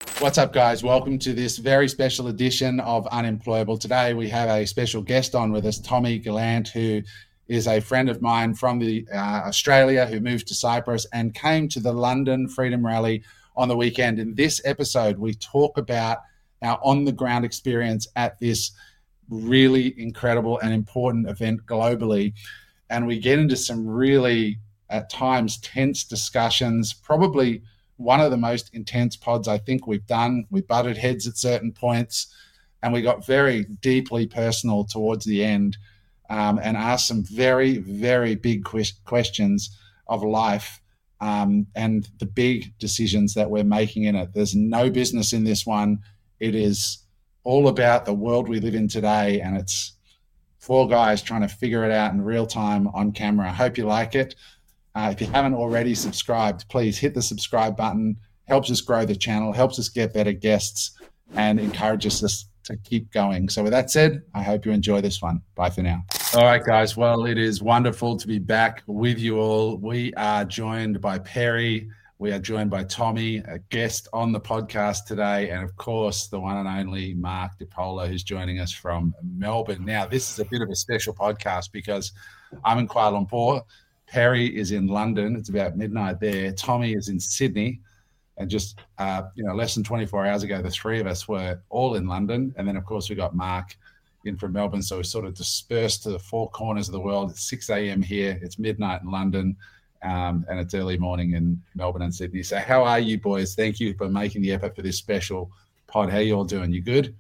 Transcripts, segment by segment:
What's up, guys? Welcome to this very special edition of Unemployable. Today, we have a special guest on with us, Tommy Gallant, who is a friend of mine from Australia who moved to Cyprus and came to the London Freedom Rally on the weekend. In this episode, we talk about our on-the-ground experience at this really incredible and important event globally. And we get into some really, at times, tense discussions, probably one of the most intense pods I think we've done. We butted heads at certain points, and we got very deeply personal towards the end, and asked some very, very big questions of life, and the big decisions that we're making in it. There's no business in this one. It is all about the world we live in today, and it's four guys trying to figure it out in real time on camera. I hope you like it. If you haven't already subscribed, please hit the subscribe button. Helps us grow the channel, helps us get better guests, and encourages us to keep going. So with that said, I hope you enjoy this one. Bye for now. All right, guys. Well, it is wonderful to be back with you all. We are joined by Perry. We are joined by Tommy, a guest on the podcast today, and of course, the one and only Mark DiPolo, who's joining us from Melbourne. Now, this is a bit of a special podcast because I'm in Kuala Lumpur. Perry is in London. It's about midnight there. Tommy is in Sydney. And just, less than 24 hours ago, the three of us were all in London. And then, of course, we got Mark in from Melbourne. So we sort of dispersed to the four corners of the world. It's 6 a.m. here. It's midnight in London. And it's early morning in Melbourne and Sydney. So how are you, boys? Thank you for making the effort for this special pod. How you all doing? You good?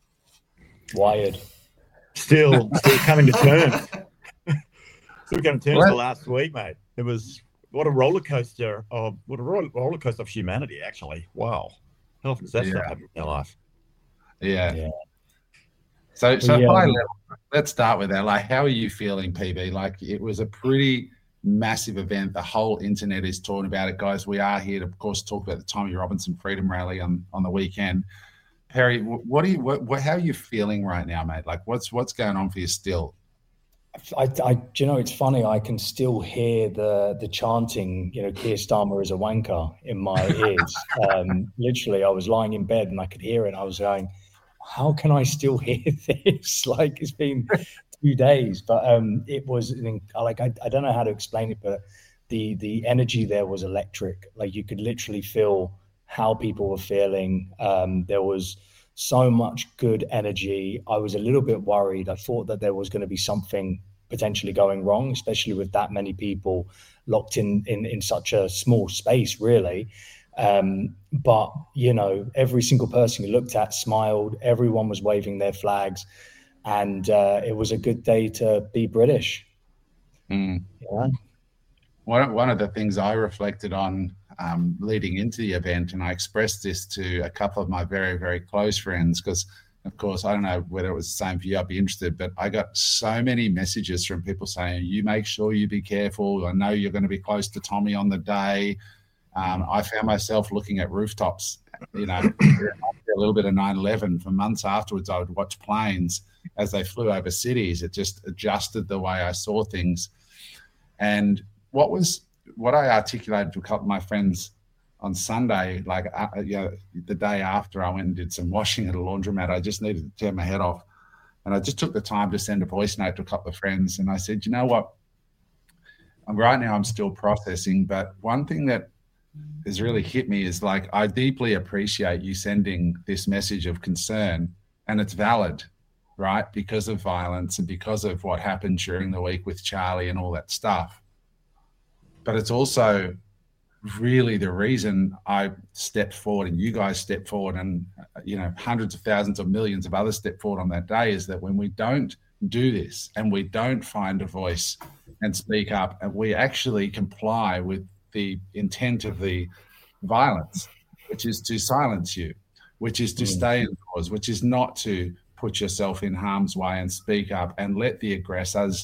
Wired. Still coming to terms. Still coming to terms the last week, mate. It was what a roller coaster of humanity, actually. Wow. How often does that stuff happen in your life? Yeah. So high level, let's start with that. Like, how are you feeling, PB? Like, it was a pretty massive event. The whole internet is talking about it, guys. We are here to, of course, talk about the Tommy Robinson Freedom Rally on the weekend. Perry, how are you feeling right now, mate? Like, what's going on for you still? It's funny. I can still hear the chanting, Keir Starmer is a wanker in my ears. Literally, I was lying in bed and I could hear it. I was going, how can I still hear this? Like, it's been 2 days, but it was I don't know how to explain it, but the energy there was electric. Like, you could literally feel how people were feeling. There was so much good energy. I was a little bit worried. I thought that there was going to be something potentially going wrong, especially with that many people locked in such a small space, really. But, every single person you looked at smiled. Everyone was waving their flags. And it was a good day to be British. Mm. Yeah. One of the things I reflected on leading into the event, and I expressed this to a couple of my very, very close friends, because, of course, I don't know whether it was the same for you. I'd be interested, but I got so many messages from people saying, you make sure you be careful. I know you're going to be close to Tommy on the day. I found myself looking at rooftops, after a little bit of 9/11 for months afterwards. I would watch planes as they flew over cities. It just adjusted the way I saw things. And what I articulated to a couple of my friends on Sunday, the day after I went and did some washing at a laundromat, I just needed to tear my head off. And I just took the time to send a voice note to a couple of friends. And I said, you know what? Right now I'm still processing, but one thing that has really hit me is, like, I deeply appreciate you sending this message of concern, and it's valid, right? Because of violence and because of what happened during the week with Charlie and all that stuff. But it's also really the reason I stepped forward and you guys stepped forward and, hundreds of thousands or millions of others stepped forward on that day, is that when we don't do this and we don't find a voice and speak up and we actually comply with the intent of the violence, which is to silence you, which is to stay indoors, which is not to put yourself in harm's way and speak up and let the aggressors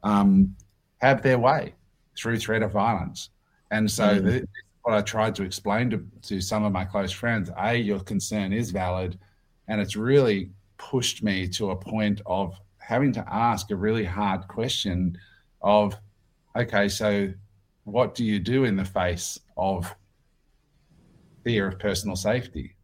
have their way through threat of violence. And so this is what I tried to explain to some of my close friends. Your concern is valid, and it's really pushed me to a point of having to ask a really hard question of, okay, so what do you do in the face of fear of personal safety?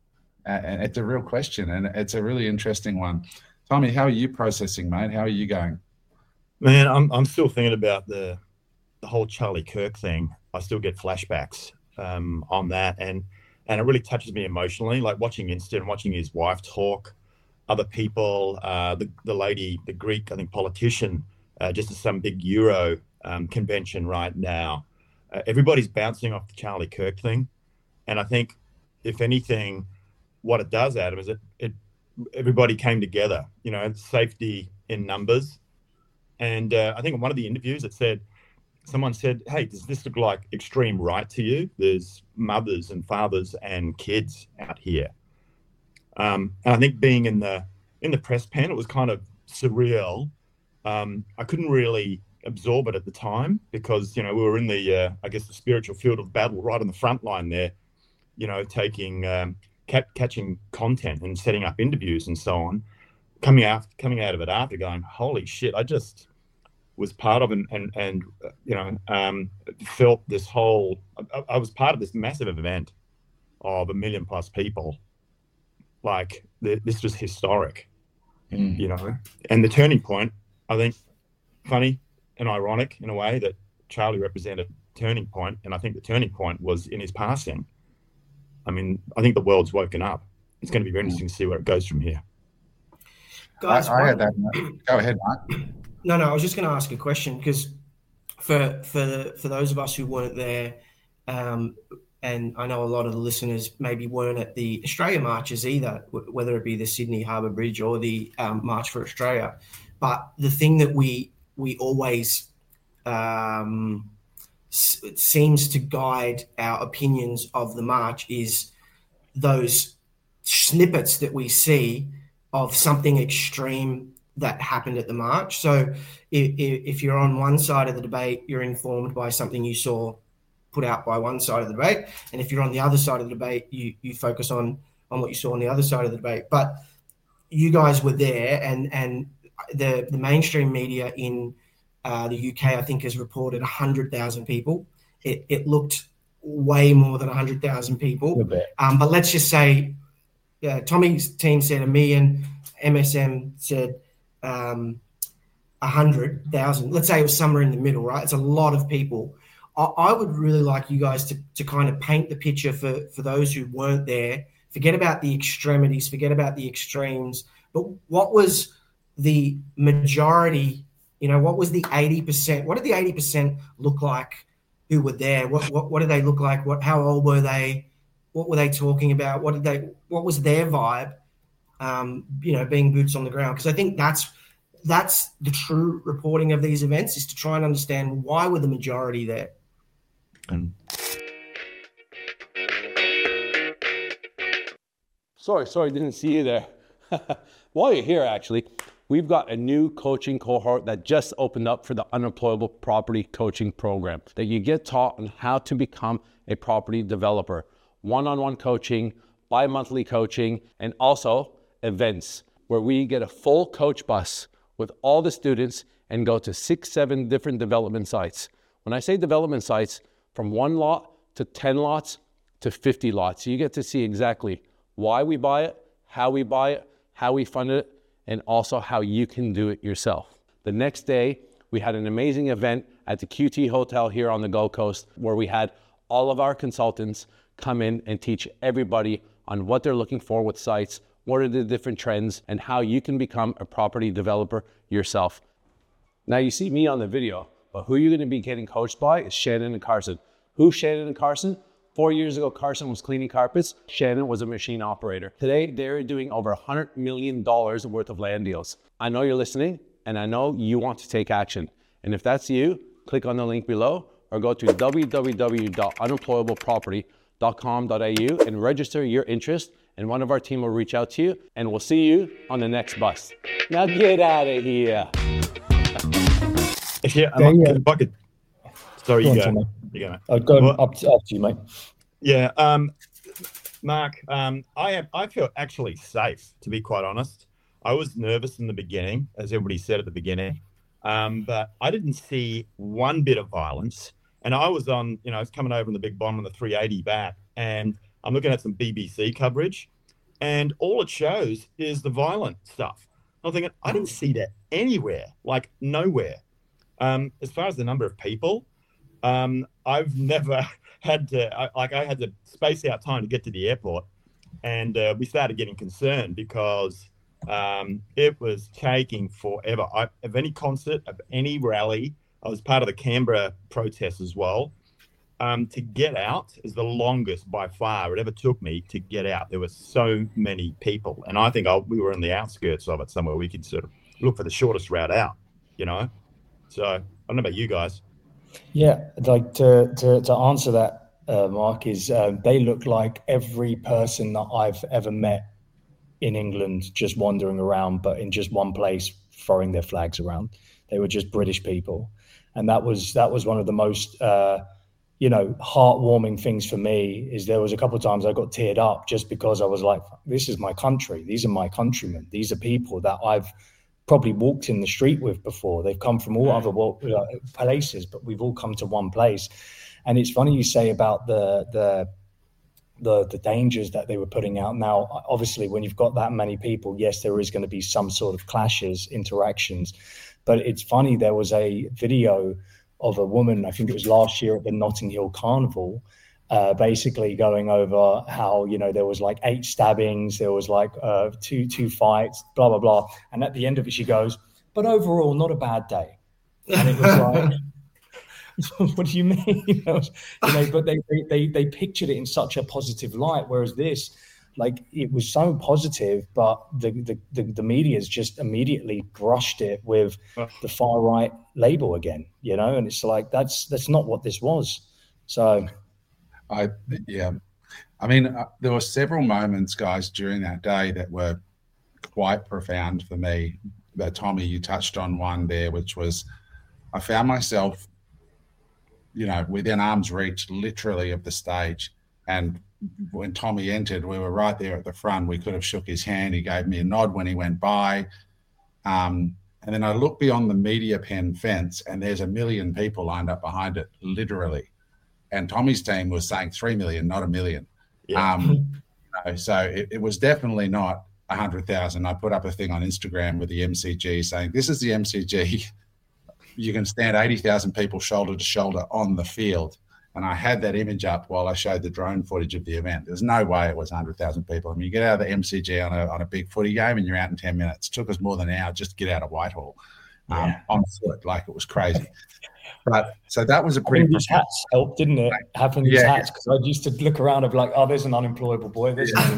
And it's a real question, and it's a really interesting one. Tommy, how are you processing, mate? How are you going? Man, I'm still thinking about the whole Charlie Kirk thing. I still get flashbacks on that, and it really touches me emotionally. Like watching Instant, watching his wife talk, other people, the lady, the Greek, I think, politician, just at some big Euro convention right now. Everybody's bouncing off the Charlie Kirk thing, and I think, if anything, what it does, Adam, is it everybody came together. You know, safety in numbers, and I think in one of the interviews someone said, "Hey, does this look like extreme right to you? There's mothers and fathers and kids out here." And I think being in the press pen, it was kind of surreal. I couldn't really absorb it at the time because, you know, we were in the the spiritual field of battle, right on the front line there. You know, taking catching content and setting up interviews and so on. Coming out of it after, going, holy shit! I just was part of and felt this whole. I was part of this massive event of 1 million plus people. Like this was historic, you know. And the turning point, I think, funny and ironic in a way that Charlie represented a turning point, and I think the turning point was in his passing. I mean, I think the world's woken up. It's going to be very interesting to see where it goes from here. Guys, I had that. Go ahead, Mark. No, I was just going to ask a question because for those of us who weren't there, and I know a lot of the listeners maybe weren't at the Australia marches either, whether it be the Sydney Harbour Bridge or the March for Australia. But the thing that we always seems to guide our opinions of the march is those snippets that we see of something extreme that happened at the march. So if you're on one side of the debate, you're informed by something you saw put out by one side of the debate. And if you're on the other side of the debate, you focus on what you saw on the other side of the debate. But you guys were there, and the mainstream media in the UK, I think, has reported 100,000 people. It looked way more than 100,000 people. But let's just say Tommy's team said 1 million, MSM said 100,000. Let's say it was somewhere in the middle, right? It's a lot of people. I would really like you guys to kind of paint the picture for those who weren't there. Forget about the extremities, forget about the extremes. But what was the majority, you know, what was the 80%? What did the 80% look like who were there? What did they look like? How old were they? What were they talking about? What was their vibe? Being boots on the ground. Because I think that's the true reporting of these events, is to try and understand why were the majority there. Sorry, didn't see you there. While you're here, actually, we've got a new coaching cohort that just opened up for the Unemployable Property Coaching Program, that you get taught on how to become a property developer. One-on-one coaching, bi-monthly coaching, and also events where we get a full coach bus with all the students and go to 6-7 different development sites. When I say development sites, from 1 lot to 10 lots to 50 lots. So you get to see exactly why we buy it, how we fund it, and also how you can do it yourself. The next day, we had an amazing event at the QT Hotel here on the Gold Coast, where we had all of our consultants come in and teach everybody on what they're looking for with sites, what are the different trends, and how you can become a property developer yourself. Now you see me on the video, but who you're going to be getting coached by is Shannon and Carson. Who's Shannon and Carson? 4 years ago, Carson was cleaning carpets. Shannon was a machine operator. Today, they're doing over $100 million worth of land deals. I know you're listening, and I know you want to take action. And if that's you, click on the link below or go to www.unemployableproperty.com.au and register your interest, and one of our team will reach out to you, and we'll see you on the next bus. Now get out of here. If I could... Sorry, you go. I'd go up to you, mate. Yeah, Mark, I feel actually safe, to be quite honest. I was nervous in the beginning, as everybody said at the beginning, but I didn't see one bit of violence. And I was on, I was coming over in the big bomb on the 380 back, and I'm looking at some BBC coverage, and all it shows is the violent stuff. I'm thinking, I didn't see that anywhere, like nowhere. As far as the number of people, I've never had to, I had to space out time to get to the airport, and we started getting concerned because it was taking forever. Of any concert, of any rally, I was part of the Canberra protest as well. To get out is the longest by far it ever took me to get out. There were so many people, and I think we were on the outskirts of it somewhere. We could sort of look for the shortest route out, you know. So I don't know about you guys. Yeah, like to answer that, Mark, is they look like every person that I've ever met in England just wandering around, but in just one place throwing their flags around. They were just British people, and that was one of the most heartwarming things for me. Is there was a couple of times I got teared up just because I was like, this is my country, these are my countrymen, these are people that I've probably walked in the street with before. They've come from all other places, but we've all come to one place. And it's funny you say about the dangers that they were putting out. Now, obviously, when you've got that many people, yes, there is going to be some sort of clashes, interactions. But it's funny, there was a video of a woman, I think it was last year at the Notting Hill Carnival, basically going over how, there was like 8 stabbings, there was like two fights, blah, blah, blah. And at the end of it, she goes, but overall, not a bad day. And it was like, what do you mean? But they pictured it in such a positive light, whereas this, like, it was so positive, but the media's just immediately brushed it with the far right label again, and it's like that's not what this was. So, there were several moments, guys, during that day that were quite profound for me. But Tommy, you touched on one there, which was I found myself, within arm's reach, literally, of the stage, and when Tommy entered, we were right there at the front. We could have shook his hand. He gave me a nod when he went by. And then I looked beyond the media pen fence, and there's 1 million people lined up behind it, literally. And Tommy's team was saying 3 million, not 1 million. Yeah. So it was definitely not 100,000. I put up a thing on Instagram with the MCG saying, this is the MCG. You can stand 80,000 people shoulder to shoulder on the field. And I had that image up while I showed the drone footage of the event. There's no way it was 100,000 people. I mean, you get out of the MCG on a big footy game and you're out in 10 minutes. It took us more than an hour just to get out of Whitehall on foot. Like, it was crazy. But so that was a pretty. These hats helped, didn't it? Having these hats, because I used to look around and be like, "Oh, there's an unemployable boy."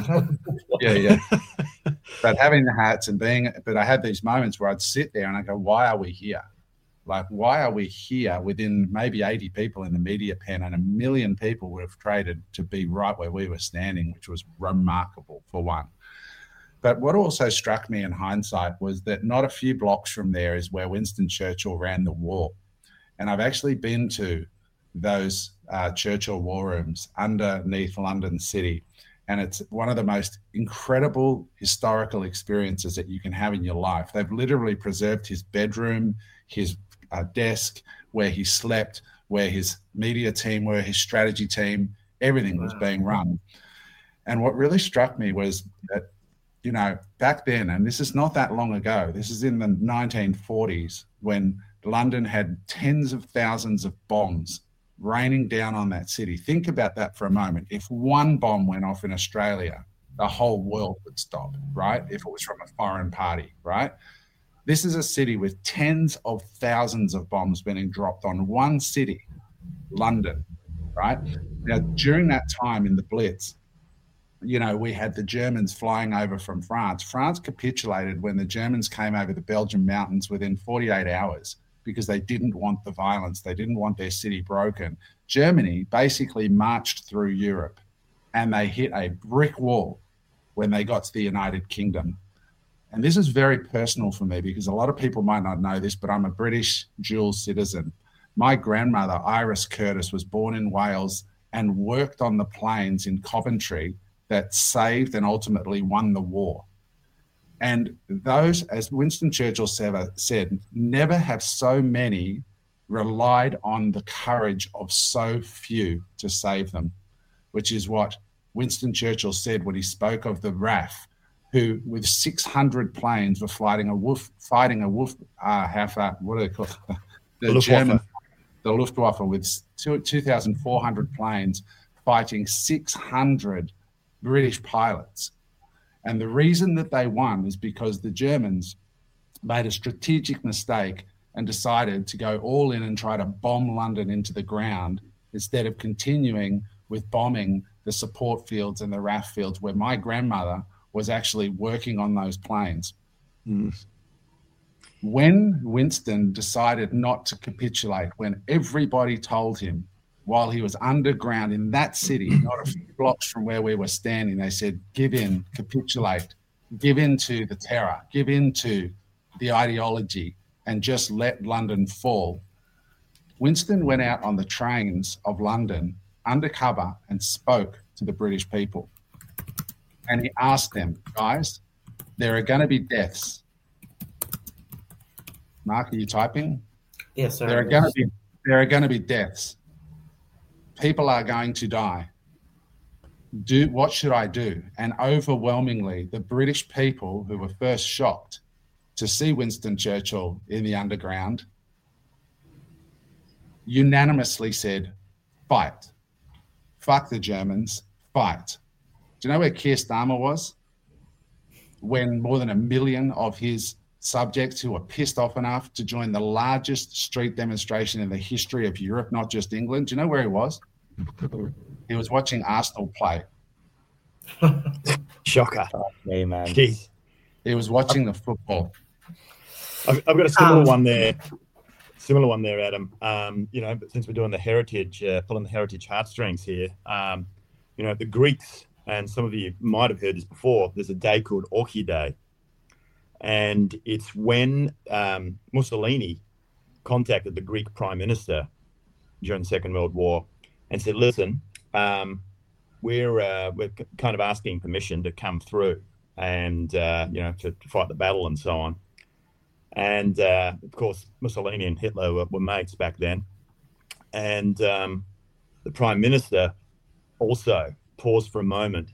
Yeah. But having the hats and but I had these moments where I'd sit there and I go, "Why are we here? Like, why are we here within maybe 80 people in the media pen, and 1 million people would have traded to be right where we were standing," which was remarkable for one. But what also struck me in hindsight was that not a few blocks from there is where Winston Churchill ran the war. And I've actually been to those Churchill war rooms underneath London City. And it's one of the most incredible historical experiences that you can have in your life. They've literally preserved his bedroom, his desk, where he slept, where his media team were, his strategy team, everything was being run. And what really struck me was that, back then, and this is not that long ago, this is in the 1940s, when London had tens of thousands of bombs raining down on that city. Think about that for a moment. If one bomb went off in Australia, the whole world would stop, right? If it was from a foreign party, right? This is a city with tens of thousands of bombs being dropped on one city, London, right? Now, during that time in the Blitz, we had the Germans flying over from France. France capitulated when the Germans came over the Belgian mountains within 48 hours because they didn't want the violence. They didn't want their city broken. Germany basically marched through Europe, and they hit a brick wall when they got to the United Kingdom. And this is very personal for me because a lot of people might not know this, but I'm a British dual citizen. My grandmother, Iris Curtis, was born in Wales and worked on the planes in Coventry that saved and ultimately won the war. And those, as Winston Churchill said, never have so many relied on the courage of so few to save them, which is what Winston Churchill said when he spoke of the RAF, who with 600 planes were fighting a Luftwaffe with 2,400 planes fighting 600 British pilots. And the reason that they won is because the Germans made a strategic mistake and decided to go all in and try to bomb London into the ground instead of continuing with bombing the support fields and the RAF fields where my grandmother was actually working on those planes. When Winston decided not to capitulate, when everybody told him while he was underground in that city, not a few blocks from where we were standing, they said, give in, capitulate, give in to the terror, give in to the ideology, and just let London fall. Winston went out on the trains of London undercover and spoke to the British people. And he asked them, guys, there are going to be deaths. Mark, are you typing? Yes, sir. There are going to be deaths. People are going to die. What should I do? And overwhelmingly, the British people who were first shocked to see Winston Churchill in the underground unanimously said, fight. Fuck the Germans, fight. Do you know where Keir Starmer was when more than 1 million of his subjects who were pissed off enough to join the largest street demonstration in the history of Europe, not just England? Do you know where he was? He was watching Arsenal play. Shocker. Hey, man. Jeez. He was watching the football. I've got a similar one there. Similar one there, Adam. But since we're doing the heritage, pulling the heritage heartstrings here, the Greeks, and some of you might have heard this before, there's a day called Orchi Day. And it's when Mussolini contacted the Greek Prime Minister during the Second World War and said, listen, we're kind of asking permission to come through and, to fight the battle and so on. And, of course, Mussolini and Hitler were mates back then. And the Prime Minister also paused for a moment.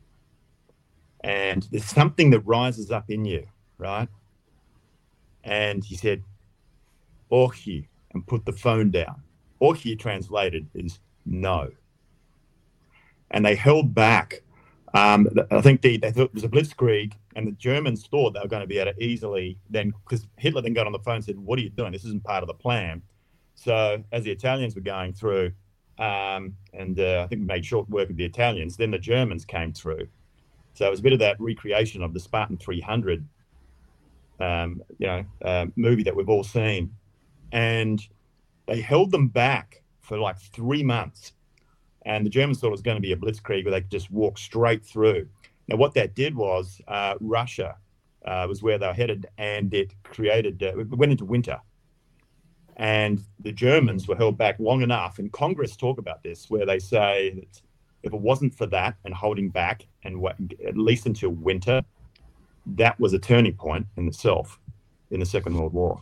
And there's something that rises up in you, right? And he said, Orchi, and put the phone down. Orchi translated is no. And they held back. I think they thought it was a blitzkrieg, and the Germans thought they were going to be able to easily then, because Hitler then got on the phone and said, what are you doing? This isn't part of the plan. So as the Italians were going through, I think made short work of the Italians, then the Germans came through. So it was a bit of that recreation of the Spartan 300, movie that we've all seen. And they held them back for like 3 months. And the Germans thought it was going to be a blitzkrieg where they could just walk straight through. Now, what that did was Russia was where they were headed, and it went into winter. And the Germans were held back long enough, and Congress talk about this, where they say that if it wasn't for that and holding back and at least until winter, that was a turning point in itself in the Second World War.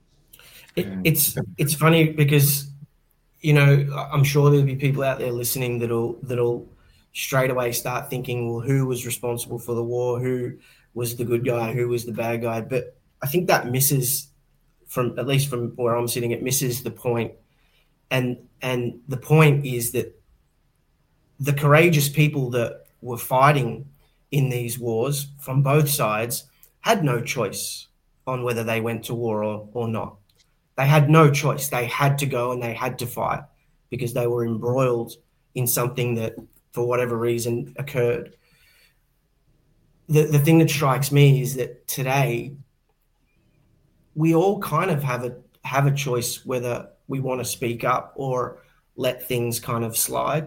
It's funny because, I'm sure there'll be people out there listening that'll straight away start thinking, well, who was responsible for the war? Who was the good guy? Who was the bad guy? But I think that misses, at least from where I'm sitting, it misses the point. And the point is that the courageous people that were fighting in these wars from both sides had no choice on whether they went to war or not. They had no choice. They had to go and they had to fight because they were embroiled in something that, for whatever reason, occurred. The thing that strikes me is that today we all kind of have a choice whether we want to speak up or let things kind of slide.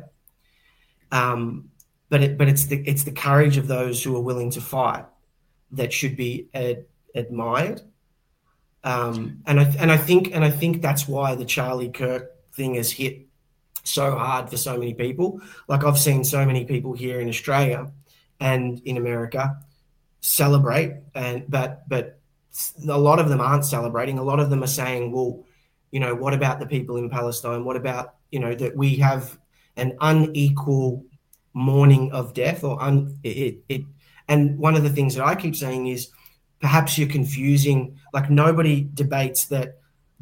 But it's the courage of those who are willing to fight that should be admired. And I think that's why the Charlie Kirk thing has hit so hard for so many people. Like, I've seen so many people here in Australia and in America celebrate, but a lot of them aren't celebrating. A lot of them are saying, well, what about the people in Palestine? What about, that we have an unequal mourning of death and one of the things that I keep saying is perhaps you're confusing, like nobody debates that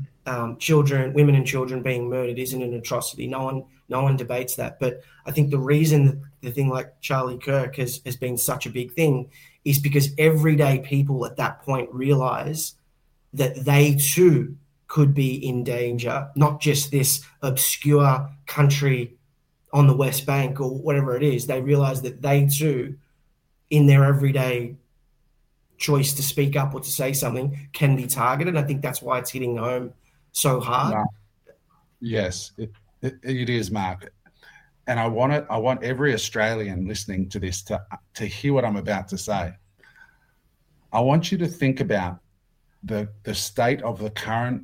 women and children being murdered isn't an atrocity. No one debates that. But I think the reason that the thing like Charlie Kirk has been such a big thing is because everyday people at that point realize that they too could be in danger, not just this obscure country on the West Bank or whatever it is. They realize that they too, in their everyday choice to speak up or to say something, can be targeted. I think that's why it's hitting home so hard. No. Yes, it is, Mark. And I want every Australian listening to this to hear what I'm about to say. I want you to think about the state of the current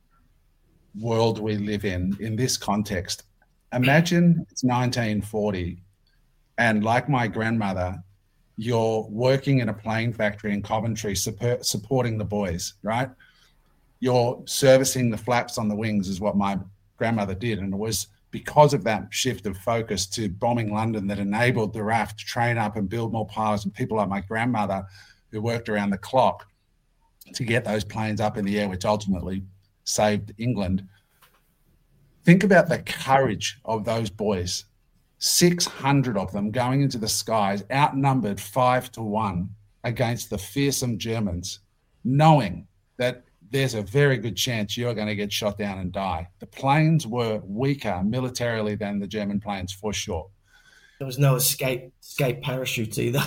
world we live in this context. Imagine it's 1940 and, like my grandmother, you're working in a plane factory in Coventry supporting the boys, right? You're servicing the flaps on the wings is what my grandmother did. And it was because of that shift of focus to bombing London that enabled the RAF to train up and build more pilots and people like my grandmother who worked around the clock to get those planes up in the air, which ultimately saved England. Think about the courage of those boys. 600 of them going into the skies, outnumbered 5-1 against the fearsome Germans, knowing that there's a very good chance you're going to get shot down and die. The planes were weaker militarily than the German planes, for sure. There was no escape parachutes either.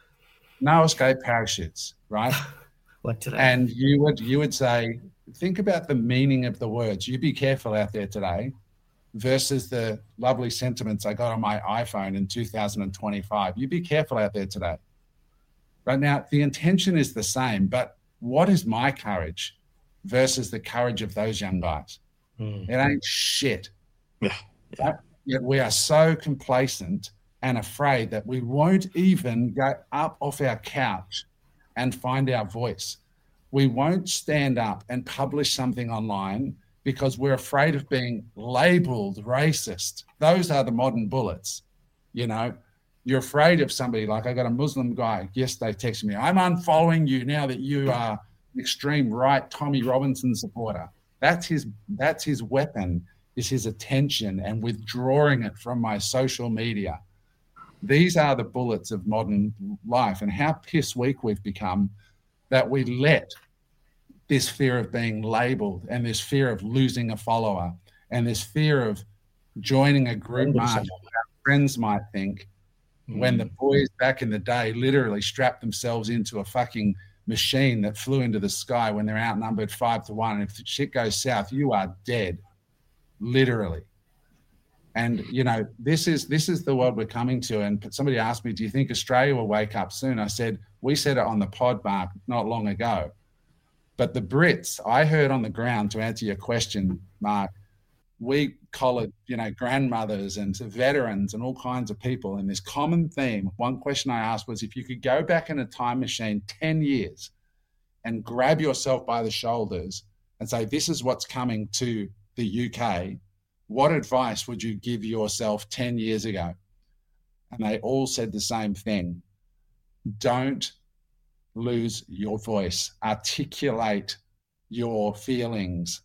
No escape parachutes, right? Like today. And you would say, think about the meaning of the words. You be careful out there today versus the lovely sentiments I got on my iPhone in 2025. You be careful out there today. Right now, the intention is the same, but what is my courage versus the courage of those young guys? It ain't shit. Yeah. Right? Yet we are so complacent and afraid that we won't even go up off our couch and find our voice. We won't stand up and publish something online because we're afraid of being labeled racist. Those are the modern bullets. You know, you're afraid of somebody. Like, I got a Muslim guy yesterday texting me, I'm unfollowing you now that you are an extreme right Tommy Robinson supporter. That's his weapon, is his attention and withdrawing it from my social media. These are the bullets of modern life, and how piss weak we've become that we let this fear of being labeled and this fear of losing a follower and this fear of joining a group march, our friends might think, when the boys back in the day literally strapped themselves into a fucking machine that flew into the sky when they're outnumbered 5-1. And if the shit goes south, you are dead, literally. And, you know, this is the world we're coming to. And somebody asked me, do you think Australia will wake up soon? I said, we said it on the pod, Mark, not long ago. But the Brits, I heard on the ground, to answer your question, Mark, we collared, you know, grandmothers and veterans and all kinds of people. And this common theme, one question I asked was, if you could go back in a time machine 10 years and grab yourself by the shoulders and say, this is what's coming to the UK, what advice would you give yourself 10 years ago? And they all said the same thing. Don't lose your voice, articulate your feelings,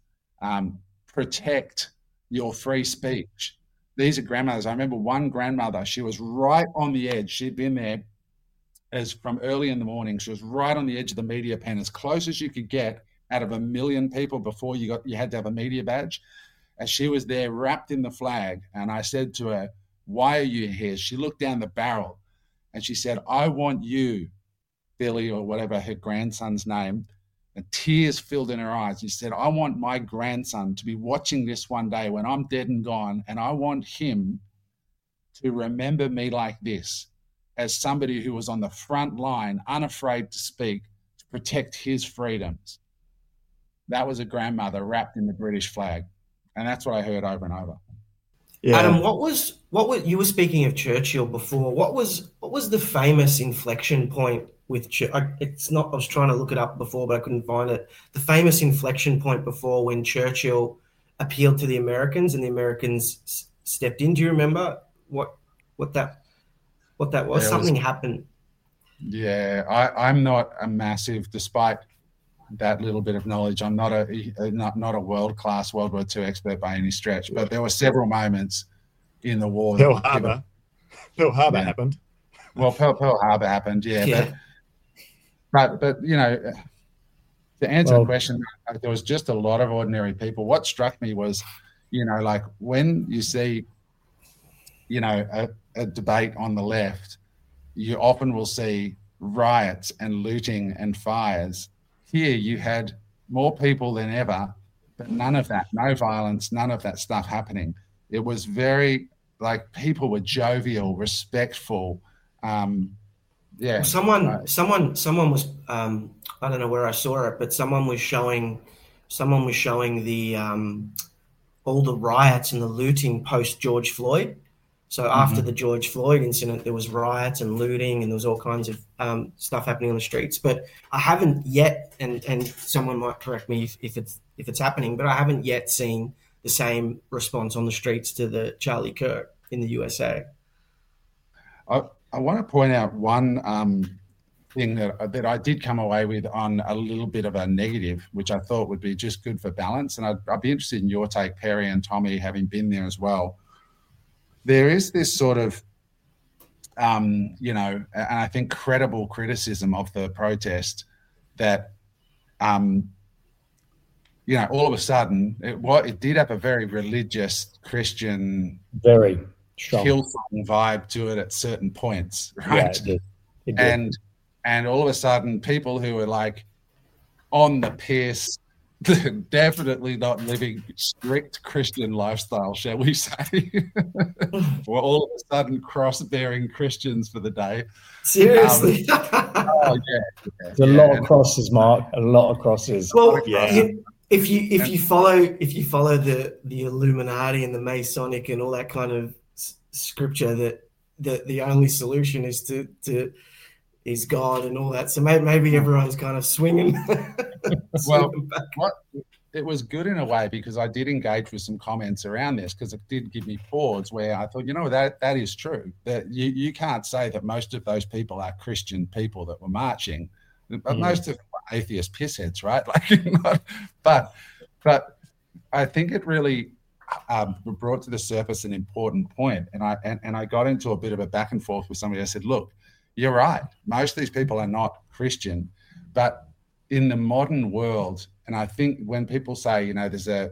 protect your free speech. These are grandmothers. I remember one grandmother, she was right on the edge. She'd been there as from early in the morning. She was right on the edge of the media pen, as close as you could get out of 1 million people before you had to have a media badge. And she was there wrapped in the flag. And I said to her, why are you here? She looked down the barrel and she said, I want you, Billy, or whatever her grandson's name, and tears filled in her eyes. She said, I want my grandson to be watching this one day when I'm dead and gone, and I want him to remember me like this, as somebody who was on the front line, unafraid to speak, to protect his freedoms. That was a grandmother wrapped in the British flag. And that's what I heard over and over. Yeah. Adam, what was you were speaking of Churchill before? What was the famous inflection point with it's not? I was trying to look it up before, but I couldn't find it. The famous inflection point before when Churchill appealed to the Americans and the Americans stepped in. Do you remember what that what that was. Something happened. Yeah, I'm not a massive, despite that little bit of knowledge, I'm not a world-class World War II expert by any stretch, but there were several moments in the war. Pearl Harbor happened. Well, Pearl Harbor happened, yeah. But you know, to answer the question, there was just a lot of ordinary people. What struck me was, you know, like when you see, you know, a debate on the left, you often will see riots and looting and fires. Here you had more people than ever, but none of that, no violence, none of that stuff happening. It was very, like, people were jovial, respectful. Yeah. Someone was, I don't know where I saw it, but someone was showing the, all the riots and the looting post George Floyd. So after the George Floyd incident, there was riots and looting, and there was all kinds of stuff happening on the streets. But I haven't yet, and someone might correct me if it's happening, but I haven't yet seen the same response on the streets to the Charlie Kirk in the USA. I want to point out one thing that I did come away with on a little bit of a negative, which I thought would be just good for balance. And I'd be interested in your take, Perry and Tommy, having been there as well. There is this sort of, you know, and I think credible criticism of the protest that, you know, all of a sudden, it did have a very religious Christian, very strong Hillsong vibe to it at certain points, right? Yeah, it did. And all of a sudden, people who were like on the piss, definitely not living strict Christian lifestyle, shall we say, were all of a sudden cross-bearing Christians for the day. Seriously? There's a lot of crosses, Mark. A lot of crosses. Well, if you follow the Illuminati and the Masonic and all that kind of scripture, that the only solution is God and all that. So maybe everyone's kind of swinging. Well, it was good in a way, because I did engage with some comments around this, because it did give me pause where I thought, you know, that is true. That you can't say that most of those people are Christian people that were marching. But most of them were atheist pissheads, right? Like, but I think it really brought to the surface an important point. And I got into a bit of a back and forth with somebody. I said, look, you're right. Most of these people are not Christian, but in the modern world, and I think when people say, you know, this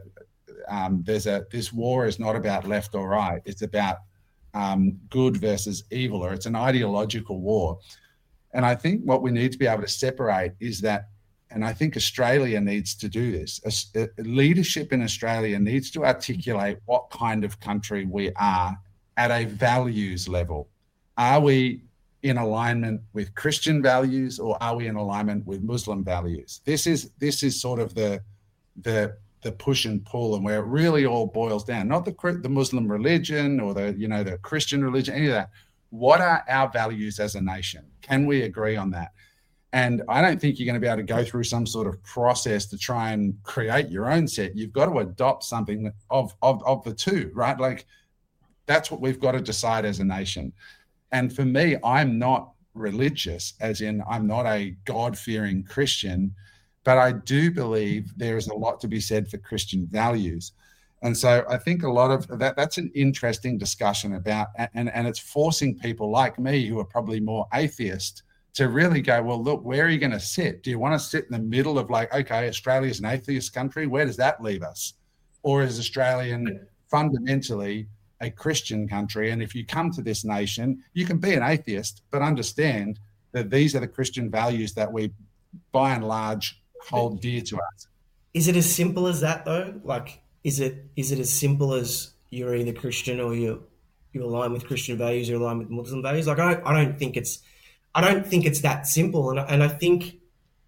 war is not about left or right, it's about good versus evil, or it's an ideological war. And I think what we need to be able to separate is that, and I think Australia needs to do this. Leadership in Australia needs to articulate what kind of country we are at a values level. Are we in alignment with Christian values, or are we in alignment with Muslim values? This is sort of the push and pull, and where it really all boils down. Not the Muslim religion or the Christian religion, any of that. What are our values as a nation? Can we agree on that? And I don't think you're going to be able to go through some sort of process to try and create your own set. You've got to adopt something of the two, right? Like, that's what we've got to decide as a nation. And for me, I'm not religious, as in I'm not a God-fearing Christian, but I do believe there is a lot to be said for Christian values. And so I think a lot of that's an interesting discussion about, and it's forcing people like me who are probably more atheist to really go, well, look, where are you going to sit? Do you want to sit in the middle of, like, okay, Australia's an atheist country, where does that leave us? Or is Australian fundamentally a Christian country? And if you come to this nation, you can be an atheist, but understand that these are the Christian values that we, by and large, hold dear to us. Is it as simple as that, though? Like, is it as simple as you're either Christian or you align with Christian values or align with Muslim values? Like, I don't think it's that simple. And I think,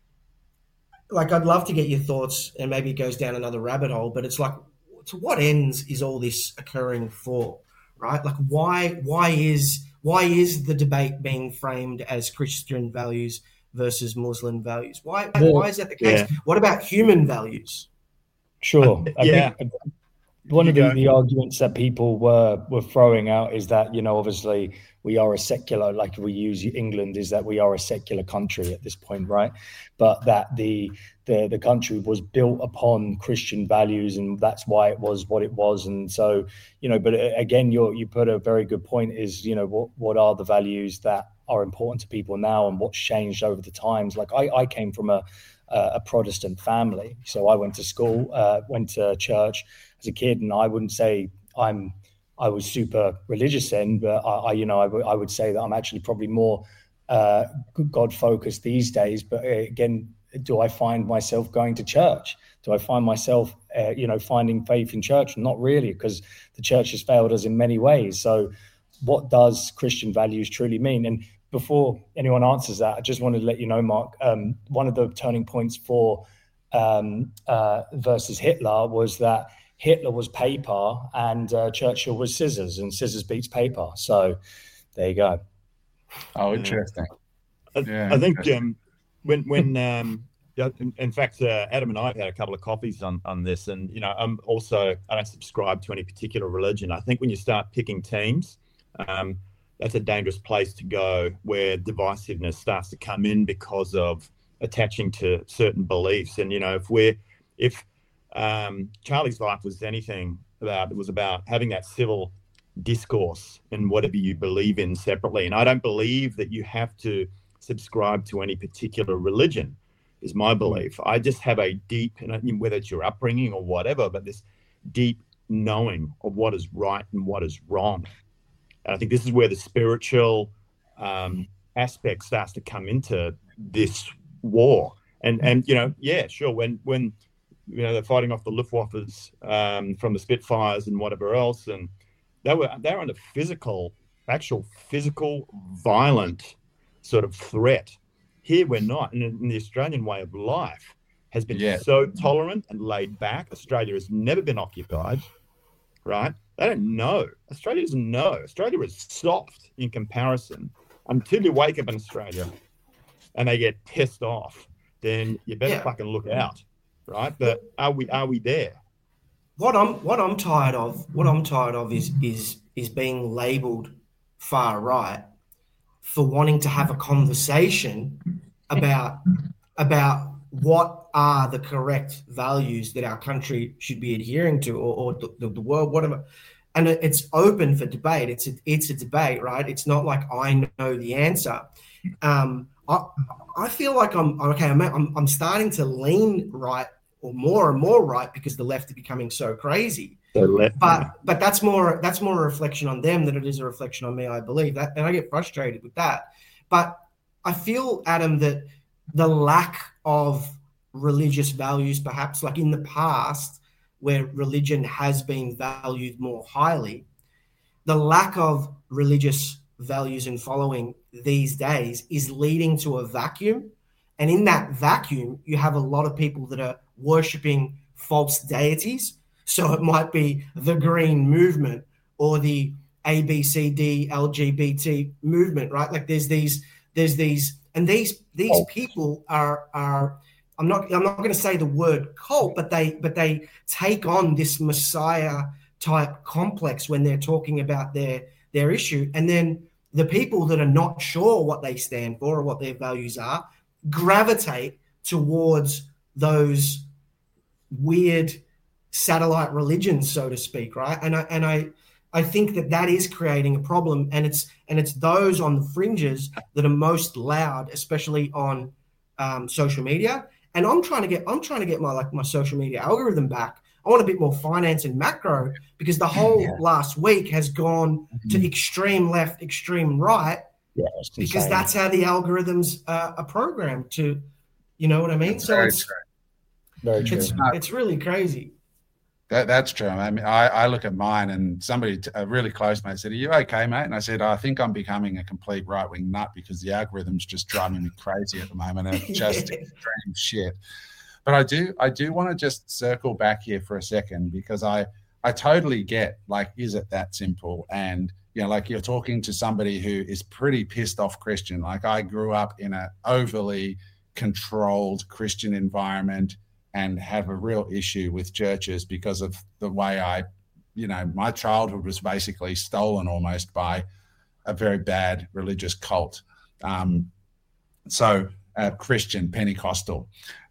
like, I'd love to get your thoughts, and maybe it goes down another rabbit hole, but it's like, to what ends is all this occurring for, right? Like, why is the debate being framed as Christian values versus Muslim values? Why is that the case? Yeah. What about human values? Sure. I one of the arguments that people were throwing out is that, obviously we are a secular, like we use England, is that we are a secular country at this point, right? But that the country was built upon Christian values, and that's why it was what it was. And so, but again, you put a very good point, is, what are the values that are important to people now, and what's changed over the times. Like I came from a Protestant family, so I went to school, went to church as a kid, and I wouldn't say I was super religious then, but I would say that I'm actually probably more God focused these days. But again, do I find myself going to church? Do I find myself, finding faith in church? Not really, because the church has failed us in many ways. So what does Christian values truly mean? And before anyone answers that, I just wanted to let you know, Mark, one of the turning points for versus Hitler was that Hitler was paper and Churchill was scissors, and scissors beats paper. So there you go. Oh, interesting. I think when in fact, Adam and I have had a couple of coffees on this, and I don't subscribe to any particular religion. I think when you start picking teams, that's a dangerous place to go, where divisiveness starts to come in because of attaching to certain beliefs. And if Charlie's life was anything about, it was about having that civil discourse in whatever you believe in separately. And I don't believe that you have to subscribe to any particular religion, is my belief. I just have a deep, and whether it's your upbringing or whatever, but this deep knowing of what is right and what is wrong. And I think this is where the spiritual aspect starts to come into this war. And yeah, sure, when they're fighting off the Luftwaffes from the Spitfires and whatever else, and they were under actual physical, violent sort of threat. Here we're not. And the Australian way of life has been so tolerant and laid back. Australia has never been occupied, right? They don't know. Australia doesn't know. Australia is soft in comparison. Until you wake up in Australia and they get pissed off, then you better fucking look out, right? But are we there? What I'm tired of is being labelled far right for wanting to have a conversation about what are the correct values that our country should be adhering to, or the world, whatever. And it's open for debate. It's a debate, right? It's not like I know the answer. I feel like I'm starting to lean right, or more and more right, because the left are becoming so crazy. But that's more a reflection on them than it is a reflection on me, I believe. That, and I get frustrated with that. But I feel, Adam, that the lack of religious values, perhaps like in the past where religion has been valued more highly, the lack of religious values and following these days is leading to a vacuum. And in that vacuum, you have a lot of people that are worshipping false deities. So it might be the Green Movement or the ABCD LGBT movement, right? Like there's these, and these people are I'm not going to say the word cult, but they take on this Messiah type complex when they're talking about their issue. And then the people that are not sure what they stand for or what their values are gravitate towards those weird satellite religions, so to speak, right? And I think that is creating a problem, and it's those on the fringes that are most loud, especially on social media. And I'm trying to get my social media algorithm back. I want a bit more finance and macro, because the whole last week has gone to extreme left, extreme right, because that's how the algorithms are programmed to, you know what I mean? So it's really crazy. That's true. I mean, I look at mine, and somebody, a really close mate, said, "Are you okay, mate?" And I said, "I think I'm becoming a complete right-wing nut, because the algorithm's just driving me crazy at the moment, and it's just extreme shit." But I do want to just circle back here for a second, because I totally get, like, is it that simple? And, like, you're talking to somebody who is pretty pissed off Christian. Like, I grew up in an overly controlled Christian environment and have a real issue with churches because of the way I my childhood was basically stolen almost by a very bad religious cult. Christian, Pentecostal.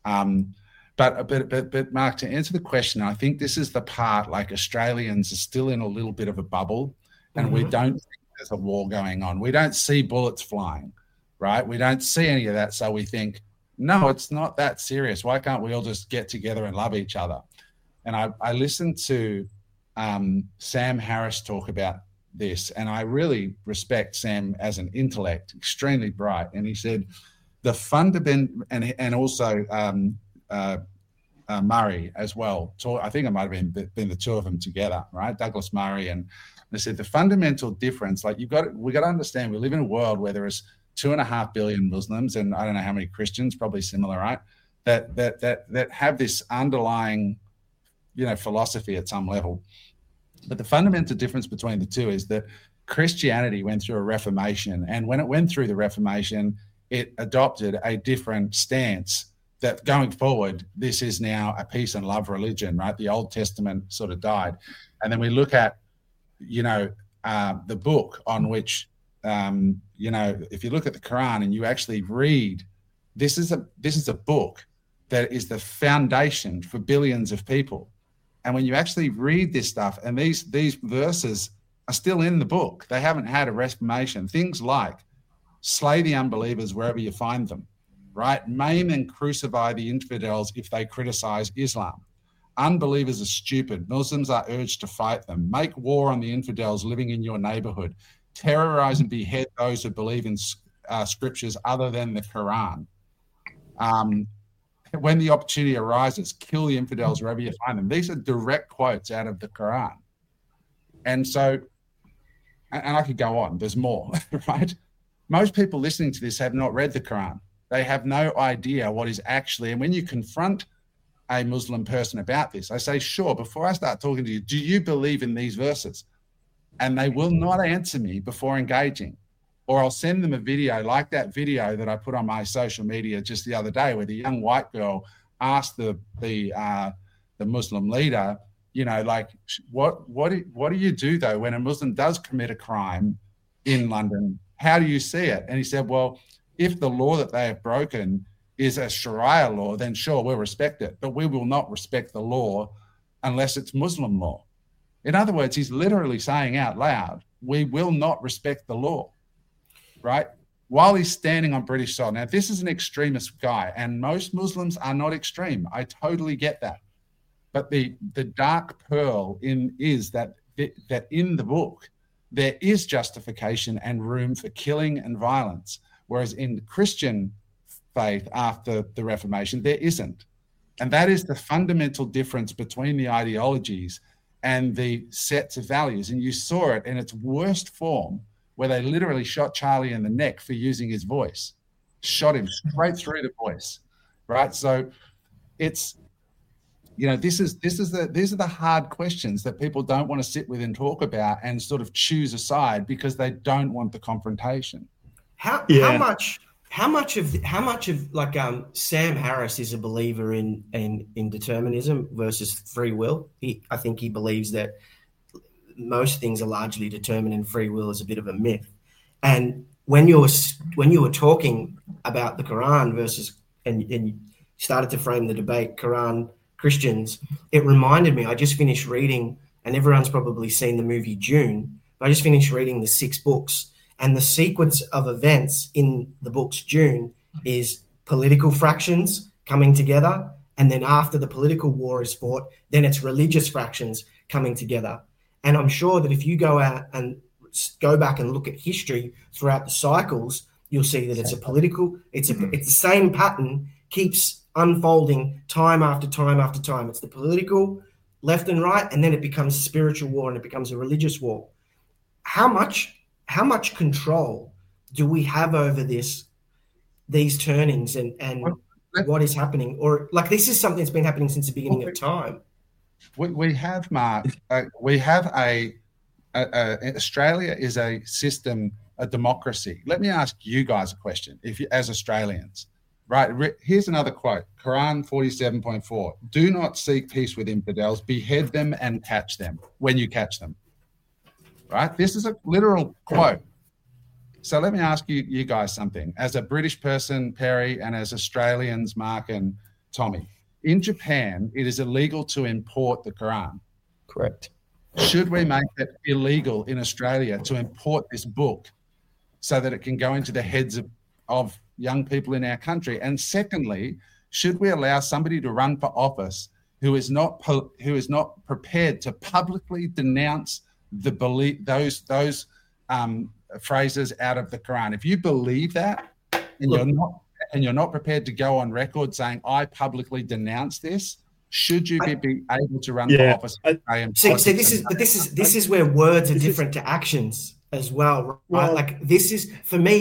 But Mark, to answer the question, I think this is the part, like, Australians are still in a little bit of a bubble, and we don't think there's a war going on. We don't see bullets flying, right? We don't see any of that. So we think, no, it's not that serious. Why can't we all just get together and love each other? And I listened to Sam Harris talk about this, and I really respect Sam as an intellect, extremely bright. And he said the fundamental, and also Murray as well. So I think it might have been the two of them together, right? Douglas Murray. And they said the fundamental difference, like, we got to understand, we live in a world where there is 2.5 billion Muslims, and I don't know how many Christians, probably similar, right? That have this underlying, philosophy at some level. But the fundamental difference between the two is that Christianity went through a Reformation, and when it went through the Reformation, it adopted a different stance that going forward, this is now a peace and love religion, right? The Old Testament sort of died. And then we look at, the book on which, if you look at the Quran and you actually read, this is a book that is the foundation for billions of people. And when you actually read this stuff, and these verses are still in the book, they haven't had a reformation. Things like slay the unbelievers wherever you find them, right? Maim and crucify the infidels if they criticize Islam. Unbelievers are stupid. Muslims are urged to fight them. Make war on the infidels living in your neighborhood. Terrorize and behead those who believe in scriptures other than the Quran. When the opportunity arises, kill the infidels wherever you find them. These are direct quotes out of the Quran. And so, and I could go on, there's more, right? Most people listening to this have not read the Quran. They have no idea what is actually, and when you confront a Muslim person about this, I say, sure, before I start talking to you, do you believe in these verses? And they will not answer me before engaging. Or I'll send them a video like that video that I put on my social media just the other day, where the young white girl asked the Muslim leader, what do you do though when a Muslim does commit a crime in London? How do you see it? And he said, well, if the law that they have broken is a Sharia law, then sure, we'll respect it, but we will not respect the law unless it's Muslim law. In other words, he's literally saying out loud, we will not respect the law. Right? While he's standing on British soil. Now, this is an extremist guy, and most Muslims are not extreme. I totally get that. But the dark pearl is that in the book, there is justification and room for killing and violence, whereas in the Christian faith after the Reformation, there isn't. And that is the fundamental difference between the ideologies and the sets of values. And you saw it in its worst form, where they literally shot Charlie in the neck for using his voice, shot him straight through the voice, right? So it's, these are the hard questions that people don't want to sit with and talk about and sort of choose a side because they don't want the confrontation. How much of like Sam Harris is a believer in determinism versus free will? I think he believes that most things are largely determined and free will is a bit of a myth. And when you were talking about the Quran versus, and you started to frame the debate, Quran, Christians, it reminded me, I just finished reading, and everyone's probably seen the movie Dune, but I just finished reading the 6 books, and the sequence of events in the books Dune is political fractions coming together, and then after the political war is fought, then it's religious fractions coming together. And I'm sure that if you go out and go back and look at history throughout the cycles, you'll see that it's the same pattern keeps unfolding time after time after time. It's the political left and right, and then it becomes a spiritual war and it becomes a religious war. How much control do we have over these turnings and what is happening? Or like, this is something that's been happening since the beginning of time. We have, Mark, Australia is a system, a democracy. Let me ask you guys a question. As Australians, Right. Here's another quote. Quran 47.4. Do not seek peace with infidels. Behead them and catch them when you catch them. Right. This is a literal quote. So let me ask you guys something. As a British person, Perry, and as Australians, Mark and Tommy, in Japan, it is illegal to import the Quran. Correct. Should we make it illegal in Australia to import this book so that it can go into the heads of young people in our country? And secondly, should we allow somebody to run for office who is not prepared to publicly denounce those phrases out of the Quran? If you believe that and you're not prepared to go on record saying I publicly denounce this, should you be able to run for office? This is where words are different to actions as well, right? Like this is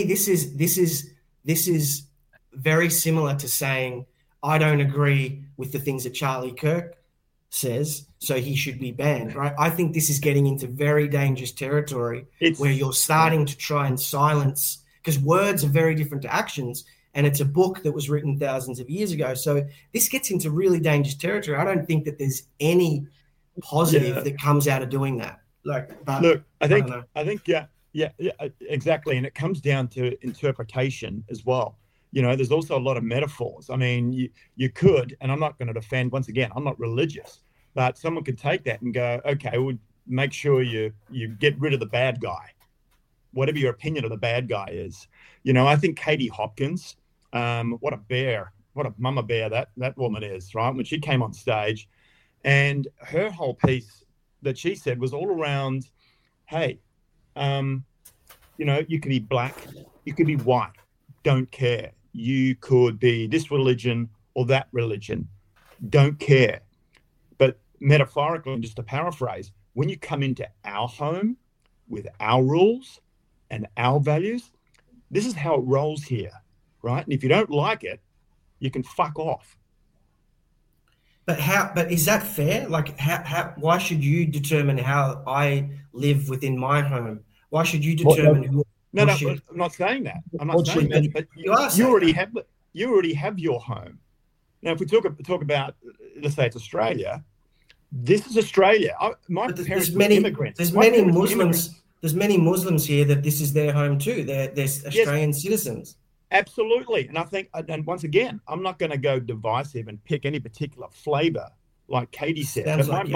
very similar to saying I don't agree with the things that Charlie Kirk says, so he should be banned, right? I think this is getting into very dangerous territory where you're starting to try and silence, because words are very different to actions, and it's a book that was written thousands of years ago. So this gets into really dangerous territory. I don't think that there's any positive that comes out of doing that. I think, exactly. And it comes down to interpretation as well. You know, there's also a lot of metaphors. I mean, you could, and I'm not going to defend, once again, I'm not religious, but someone could take that and go, okay, we'll make sure you get rid of the bad guy, whatever your opinion of the bad guy is. You know, I think Katie Hopkins, what a mama bear that woman is, right? When she came on stage, and her whole piece that she said was all around, hey, you know, you can be black, you could be white, don't care. You could be this religion or that religion, don't care. But metaphorically, and just to paraphrase, when you come into our home with our rules and our values, this is how it rolls here, right? And if you don't like it, you can fuck off. But is that fair? Like, why should you determine how I live within my home? Why should you determine who? No, I'm not saying that. I'm not saying that. But you already have your home. Now, if we talk about, let's say it's Australia, this is Australia. My parents were immigrants. There's many Muslims. There's many Muslims here that this is their home too. They're Australian citizens. Absolutely. And I think, and once again, I'm not going to go divisive and pick any particular flavor, like Katie said. But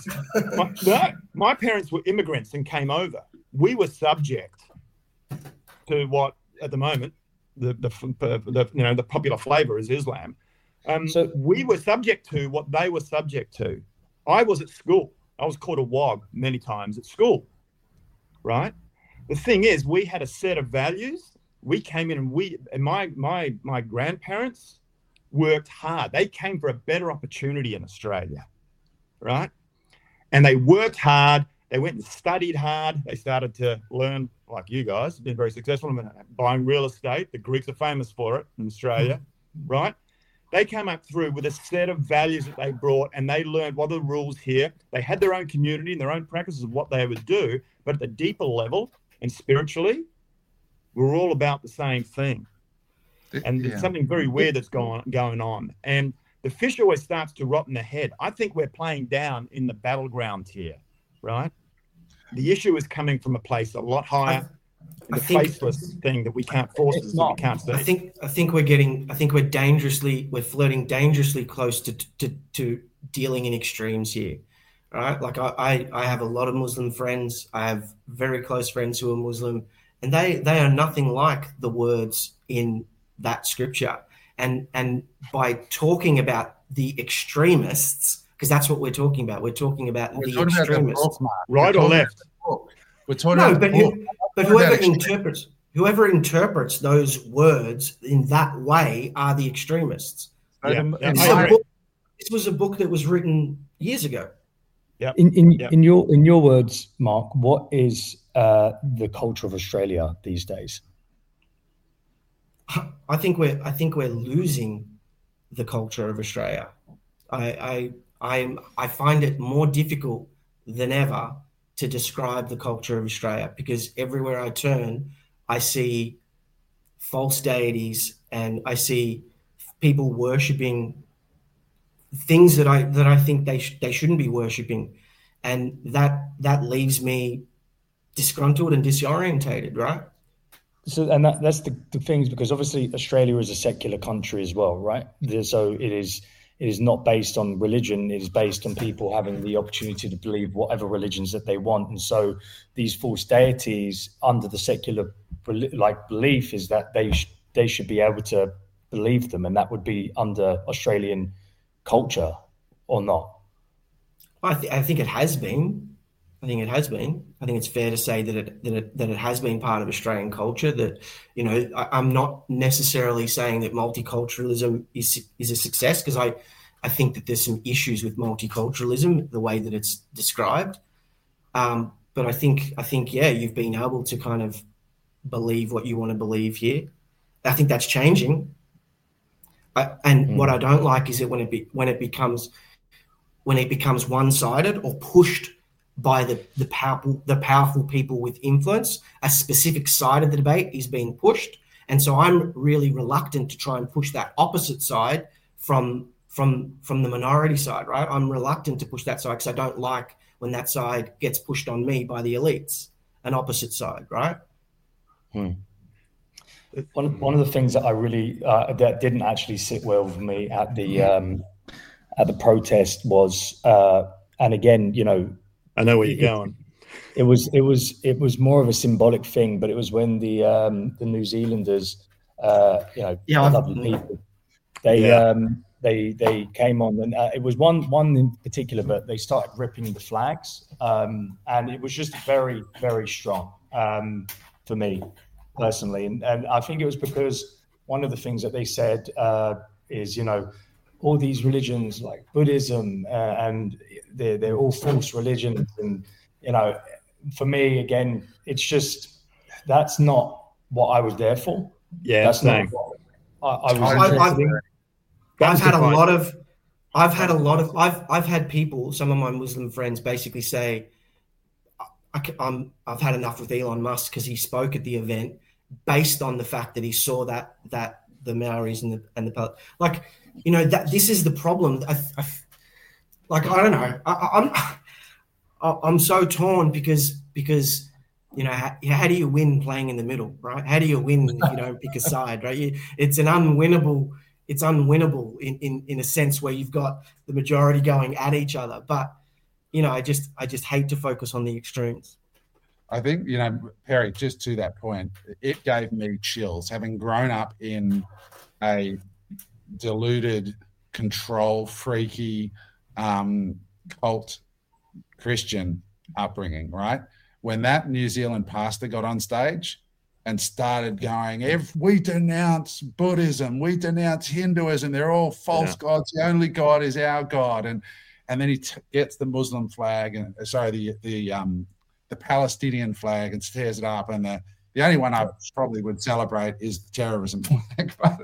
my parents were immigrants and came over. We were subject to what, at the moment, the popular flavor is Islam. So we were subject to what they were subject to. I was at school. I was called a wog many times at school, right? The thing is, we had a set of values. We came in and my grandparents worked hard. They came for a better opportunity in Australia, right? And they worked hard. They went and studied hard. They started to learn, like you guys, been very successful in buying real estate. The Greeks are famous for it in Australia, right? They came up through with a set of values that they brought, and they learned what are the rules here. They had their own community and their own practices of what they would do, but at the deeper level and spiritually, we're all about the same thing. And there's something very weird that's going on. And the fish always starts to rot in the head. I think we're playing down in the battleground here, right? The issue is coming from a place a lot higher. The faceless thing that we can't force us, that we can't see. I think we're flirting dangerously close to dealing in extremes here, right? Like I have a lot of Muslim friends. I have very close friends who are Muslim, and they are nothing like the words in that scripture. And by talking about the extremists, because that's what we're talking about. We're talking about the extremists, right or left. We're talking about but whoever interprets those words in that way are the extremists. This was a book that was written years ago. Yeah. In your words, Mark, what is the culture of Australia these days? I think we're losing the culture of Australia. I find it more difficult than ever to describe the culture of Australia, because everywhere I turn, I see false deities and I see people worshipping things that I think they shouldn't be worshipping, and that leaves me disgruntled and disorientated, right? So, and that's the things, because obviously Australia is a secular country as well, right? So it is not based on religion. It is based on people having the opportunity to believe whatever religions that they want. And so these false deities under the secular belief is that they should be able to believe them, and that would be under Australian culture, or not? I think it has been. I think it's fair to say that it has been part of Australian culture. That, you know, I'm not necessarily saying that multiculturalism is a success, because I think that there's some issues with multiculturalism, the way that it's described. But I think yeah, you've been able to kind of believe what you want to believe here. I think that's changing. What I don't like is that when it becomes one-sided or pushed by the powerful people with influence. A specific side of the debate is being pushed, and so I'm really reluctant to try and push that opposite side from the minority side, right? I'm reluctant to push that side because I don't like when that side gets pushed on me by the elites, an opposite side, right? One of the things that I really that didn't actually sit well with me at the protest was, and again, you know, I know where you're going. It was more of a symbolic thing, but it was when the New Zealanders, lovely people, they came on, and it was one in particular, but they started ripping the flags, and it was just very, very strong for me personally, and I think it was because one of the things that they said is, you know, all these religions like Buddhism and they're all false religions, and you know, for me again, it's just that's not what I was there for. Yeah, that's same. not what I was interested in. I've had people, some of my Muslim friends, basically say, I've had enough with Elon Musk because he spoke at the event based on the fact that he saw that the Maoris and the like, you know, that this is the problem. I don't know. I'm so torn because you know, how do you win playing in the middle, right? How do you win if you don't pick a side, right? It's unwinnable in a sense where you've got the majority going at each other. But you know, I just hate to focus on the extremes. I think, you know, Perry, just to that point, it gave me chills having grown up in a deluded, control freaky, cult Christian upbringing, right? When that New Zealand pastor got on stage and started going, we denounce Buddhism, we denounce Hinduism, they're all false gods, the only God is our God. And then he gets the Muslim flag, and the Palestinian flag, and tears it up, and the only one I probably would celebrate is the terrorism flag. That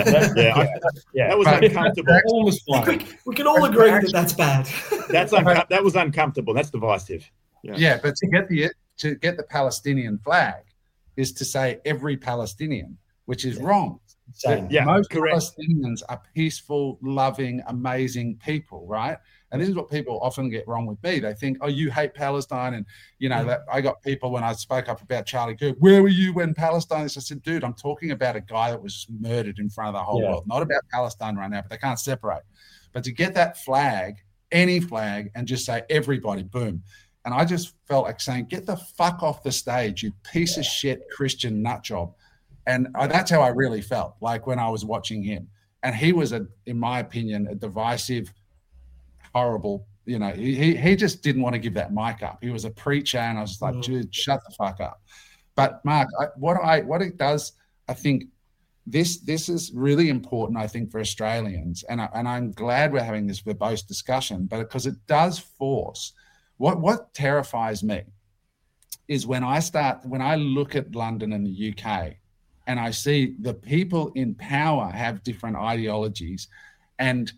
was uncomfortable. We can all agree that that's bad. That was uncomfortable. That's divisive. Yeah, but to get the Palestinian flag is to say every Palestinian, which is wrong. Most Palestinians are peaceful, loving, amazing people, right? And this is what people often get wrong with me. They think, oh, you hate Palestine. And, you know, I got people when I spoke up about Charlie Kirk, where were you when Palestine? I said, dude, I'm talking about a guy that was murdered in front of the whole world, not about Palestine right now, but they can't separate. But to get that flag, any flag, and just say everybody, boom. And I just felt like saying, get the fuck off the stage, you piece of shit Christian nut job. And that's how I really felt like when I was watching him. And he was, in my opinion, a divisive, horrible, you know, he just didn't want to give that mic up. He was a preacher, and I was just like, dude, shut the fuck up. But Mark, what it does, I think this is really important, I think, for Australians. And I'm glad we're having this verbose discussion, but because it does force, what terrifies me is when I look at London and the UK, and I see the people in power have different ideologies, and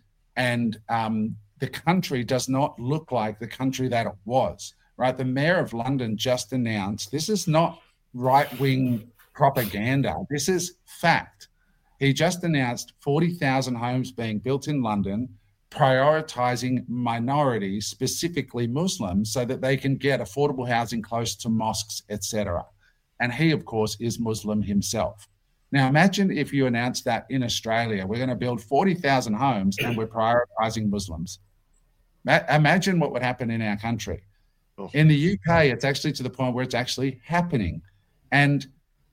the country does not look like the country that it was, right? The Mayor of London just announced, this is not right-wing propaganda. This is fact. He just announced 40,000 homes being built in London, prioritizing minorities, specifically Muslims, so that they can get affordable housing close to mosques, etc. And he, of course, is Muslim himself. Now, imagine if you announced that in Australia, we're going to build 40,000 homes and we're prioritizing Muslims. Imagine what would happen in our country. In the UK, it's actually to the point where it's actually happening. And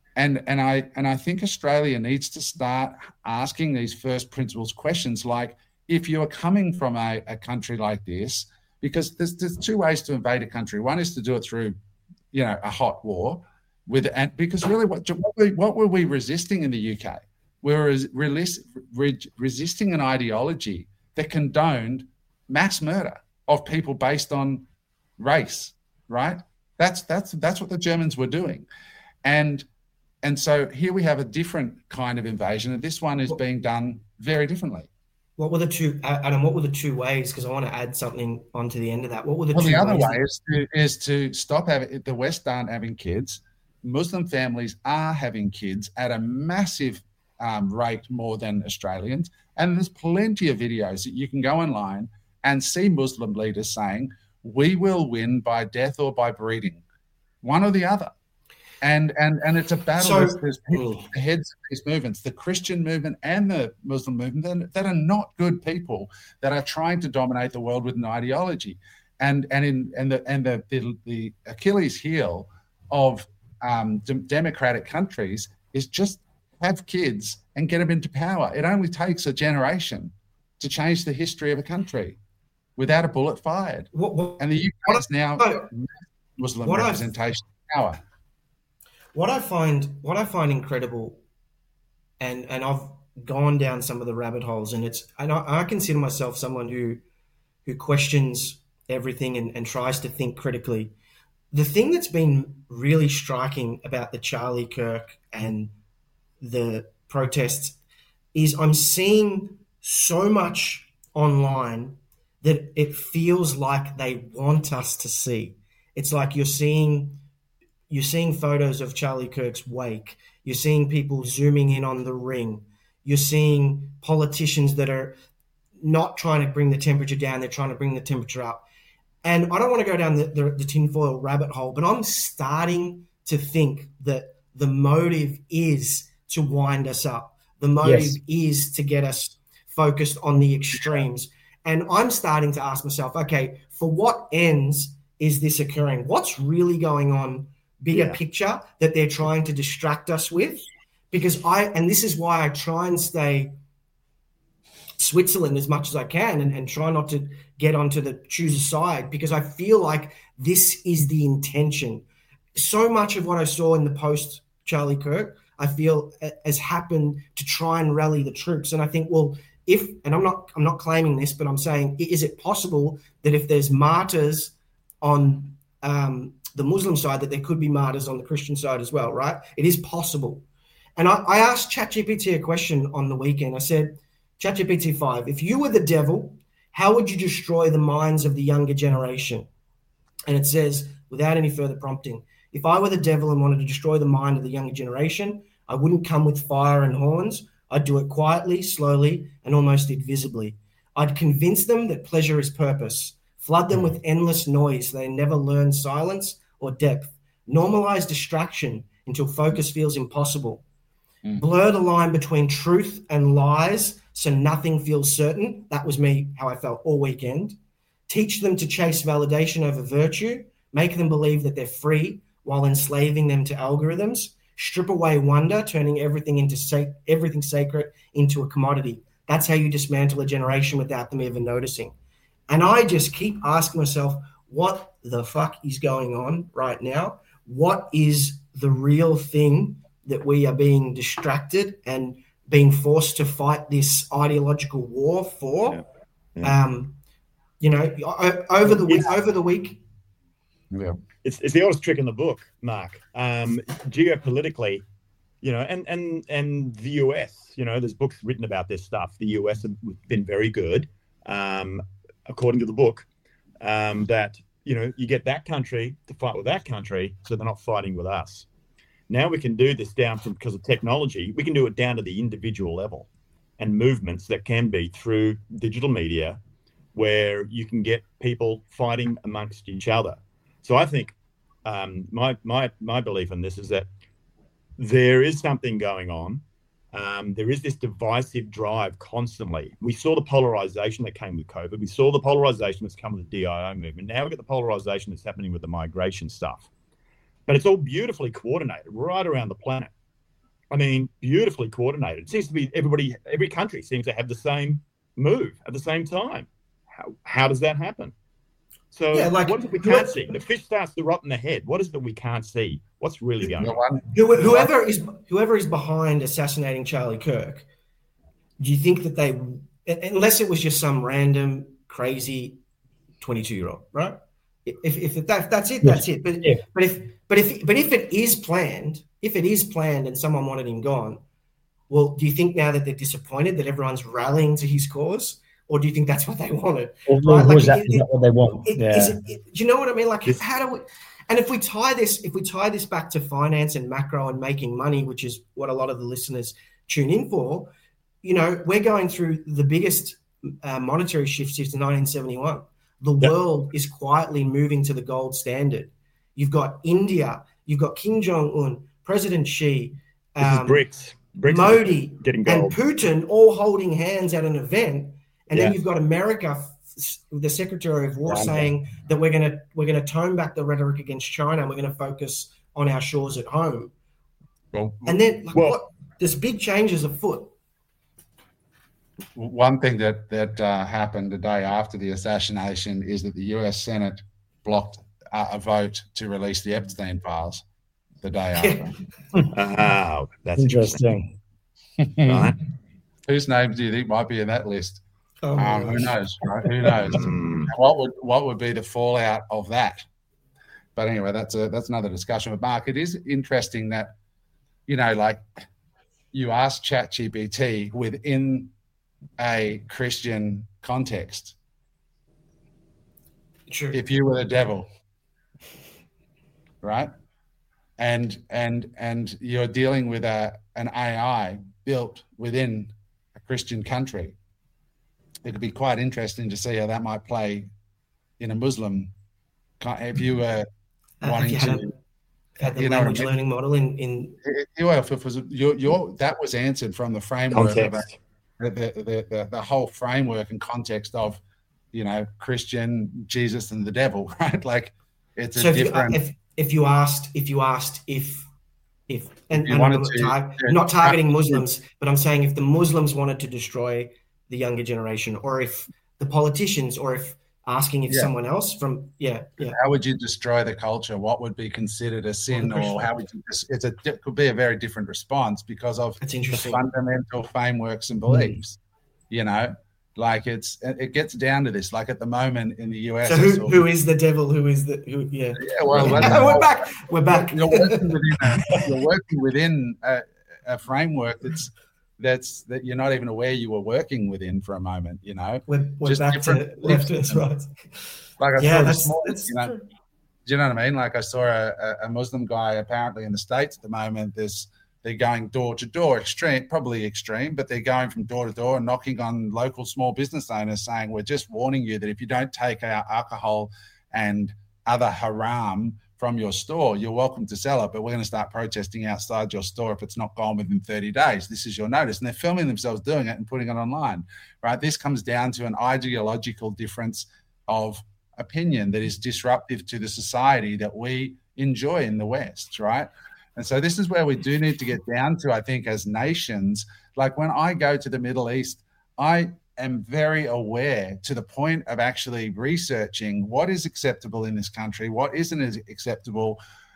I think Australia needs to start asking these first principles questions, like, if you are coming from a country like this, because there's two ways to invade a country. One is to do it through, a hot war, because really what were we resisting in the UK? We were resisting an ideology that condoned mass murder of people based on race, right? That's what the Germans were doing, and so here we have a different kind of invasion, and this one is being done very differently. What were the two, Adam? What were the two ways? Because I want to add something onto the end of that. What were the two ways? The other way is to stop having the West aren't having kids. Muslim families are having kids at a massive rate more than Australians, and there's plenty of videos that you can go online and see Muslim leaders saying, "We will win by death or by breeding," one or the other. And it's a battle. There's people at the heads of these movements, the Christian movement and the Muslim movement, that are not good people, that are trying to dominate the world with an ideology. And the Achilles heel of democratic countries is just have kids and get them into power. It only takes a generation to change the history of a country without a bullet fired. And the UK is now Muslim representation of power. What I find incredible, and I've gone down some of the rabbit holes, and I consider myself someone who questions everything and tries to think critically. The thing that's been really striking about the Charlie Kirk and the protests is I'm seeing so much online that it feels like they want us to see. It's like you're seeing photos of Charlie Kirk's wake. You're seeing people zooming in on the ring. You're seeing politicians that are not trying to bring the temperature down. They're trying to bring the temperature up. And I don't want to go down the tinfoil rabbit hole, but I'm starting to think that the motive is to wind us up. The motive is to get us focused on the extremes. And I'm starting to ask myself, okay, for what ends is this occurring? What's really going on? Bigger picture that they're trying to distract us with, because this is why I try and stay Switzerland as much as I can and try not to get onto the choose a side, because I feel like this is the intention. So much of what I saw in the post Charlie Kirk, I feel has happened to try and rally the troops. And I think, well, I'm not claiming this, but I'm saying, is it possible that if there's martyrs on the Muslim side, that there could be martyrs on the Christian side as well, right? It is possible. And I asked ChatGPT a question on the weekend. I said, ChatGPT 5, if you were the devil, how would you destroy the minds of the younger generation? And it says, without any further prompting, if I were the devil and wanted to destroy the mind of the younger generation, I wouldn't come with fire and horns. I'd do it quietly, slowly, and almost invisibly. I'd convince them that pleasure is purpose. Flood them with endless noise so they never learn silence or depth. Normalize distraction until focus feels impossible. Blur the line between truth and lies so nothing feels certain. That was me, how I felt all weekend. Teach them to chase validation over virtue. Make them believe that they're free while enslaving them to algorithms. Strip away wonder, turning everything sacred into a commodity. That's how you dismantle a generation without them even noticing. And I just keep asking myself, what the fuck is going on right now? What is the real thing that we are being distracted and being forced to fight this ideological war for? Over the week. Yeah. It's the oldest trick in the book, Mark. Geopolitically, and the US, there's books written about this stuff. The US have been very good, according to the book, that, you get that country to fight with that country, so they're not fighting with us. Now we can do this down from, because of technology, we can do it down to the individual level, and movements that can be through digital media where you can get people fighting amongst each other. So I think my belief in this is that there is something going on. There is this divisive drive constantly. We saw the polarization that came with COVID. We saw the polarization that's come with the DIO movement. Now we've got the polarization that's happening with the migration stuff. But it's all beautifully coordinated right around the planet. I mean, beautifully coordinated. It seems to be every country seems to have the same move at the same time. How does that happen? So what is it we can't see? The fish starts to rot in the head. What is it that we can't see? What's really going on? Whoever is behind assassinating Charlie Kirk, do you think that they, unless it was just some random crazy 22-year-old, right? If that's it, that's it. But if it is planned, and someone wanted him gone, well, do you think now that they're disappointed that everyone's rallying to his cause? Or do you think that's what they wanted? Right? Like, is that what they want? Do you know what I mean? Like, how do we? And if we tie this back to finance and macro and making money, which is what a lot of the listeners tune in for, you know, we're going through the biggest monetary shift since 1971. The world is quietly moving to the gold standard. You've got India, you've got Kim Jong-un, President Xi, BRICS Modi, getting gold, and Putin all holding hands at an event. And then you've got America, the Secretary of War, saying that we're going to tone back the rhetoric against China and we're going to focus on our shores at home. And then there's big changes afoot. One thing that happened the day after the assassination is that the US Senate blocked a vote to release the Epstein files the day after. That's interesting. Right? Whose names do you think might be in that list? Who knows, right? Who knows? What would be the fallout of that? But anyway, that's another discussion. But Mark, it is interesting that, you know, like you ask ChatGPT within a Christian context, sure, if you were the devil, right? And you're dealing with an AI built within a Christian country. It could be quite interesting to see how that might play in a Muslim. If you were wanting to, had the language learning model in if it was that was answered from the framework of the whole framework and context of, you know, Christian, Jesus, and the devil, right? Like it's a different. If you asked if and I'm not targeting Muslims, but I'm saying if the Muslims wanted to destroy the younger generation, or if the politicians, or if asking if someone else from how would you destroy the culture? What would be considered a sin, or how would you? It could be a very different response because of the fundamental frameworks and beliefs. You know, like it gets down to this. Like at the moment in the US, so who is the devil? Who is the who? Yeah. Well, we're back. You're working within a framework that you're not even aware you were working within for a moment, you know. We're just back to left, right. Like I saw this morning, you know, do you know what I mean? Like I saw a Muslim guy apparently in the States at the moment. They're going door to door, probably extreme, but they're going from door to door and knocking on local small business owners saying, we're just warning you that if you don't take our alcohol and other haram from your store, you're welcome to sell it, but we're going to start protesting outside your store if it's not gone within 30 days. This is your notice. And they're filming themselves doing it and putting it online, right? This comes down to an ideological difference of opinion that is disruptive to the society that we enjoy in the West, right? And so this is where we do need to get down to, I think, as nations. Like when I go to the Middle East, I am very aware to the point of actually researching what is acceptable in this country, what isn't acceptable.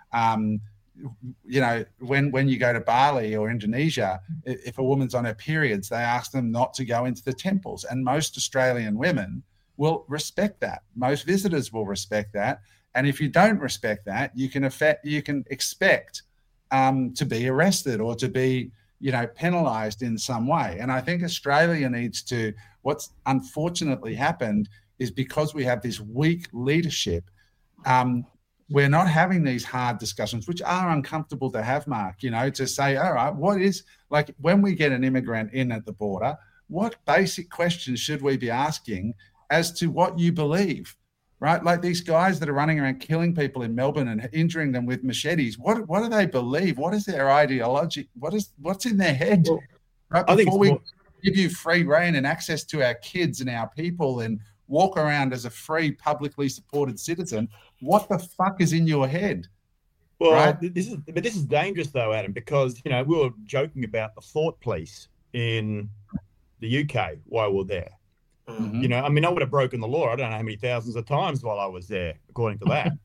You know, when you go to Bali or Indonesia, if a woman's on her periods, they ask them not to go into the temples. And most Australian women will respect that. Most visitors will respect that. And if you don't respect that, you can expect to be arrested or to be, you know, penalized in some way. And I think Australia needs to, what's unfortunately happened is because we have this weak leadership, we're not having these hard discussions, which are uncomfortable to have, Mark, to say, all right, what is, like, when we get an immigrant in at the border, what basic questions should we be asking as to what you believe, right? Like these guys that are running around killing people in Melbourne and injuring them with machetes, what do they believe? What is their ideology? What's in their head? Well, right? Before we give you free reign and access to our kids and our people and walk around as a free, publicly supported citizen, what the fuck is in your head? Well, right? this is dangerous though, Adam, because we were joking about the thought police in the UK while we were there. Mm-hmm. I would have broken the law. I don't know how many thousands of times while I was there, according to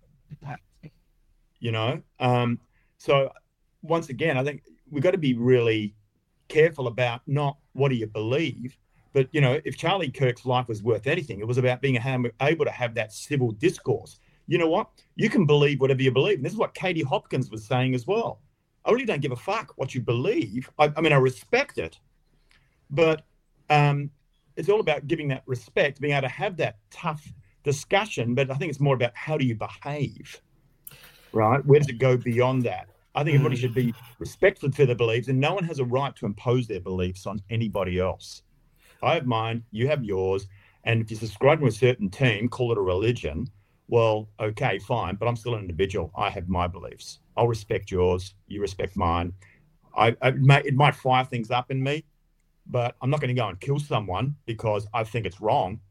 that. So once again, I think we've got to be really careful about not what do you believe, but if Charlie Kirk's life was worth anything, it was about being able to have that civil discourse. You know what? You can believe whatever you believe. And this is what Katie Hopkins was saying as well. I really don't give a fuck what you believe. I respect it, but it's all about giving that respect, being able to have that tough discussion. But I think it's more about how do you behave, right? Where does it go beyond that? I think everybody should be respectful for their beliefs, and no one has a right to impose their beliefs on anybody else. I have mine, you have yours, and if you subscribe to a certain team, call it a religion, well, okay, fine, but I'm still an individual. I have my beliefs. I'll respect yours. You respect mine. It might fire things up in me, but I'm not going to go and kill someone because I think it's wrong.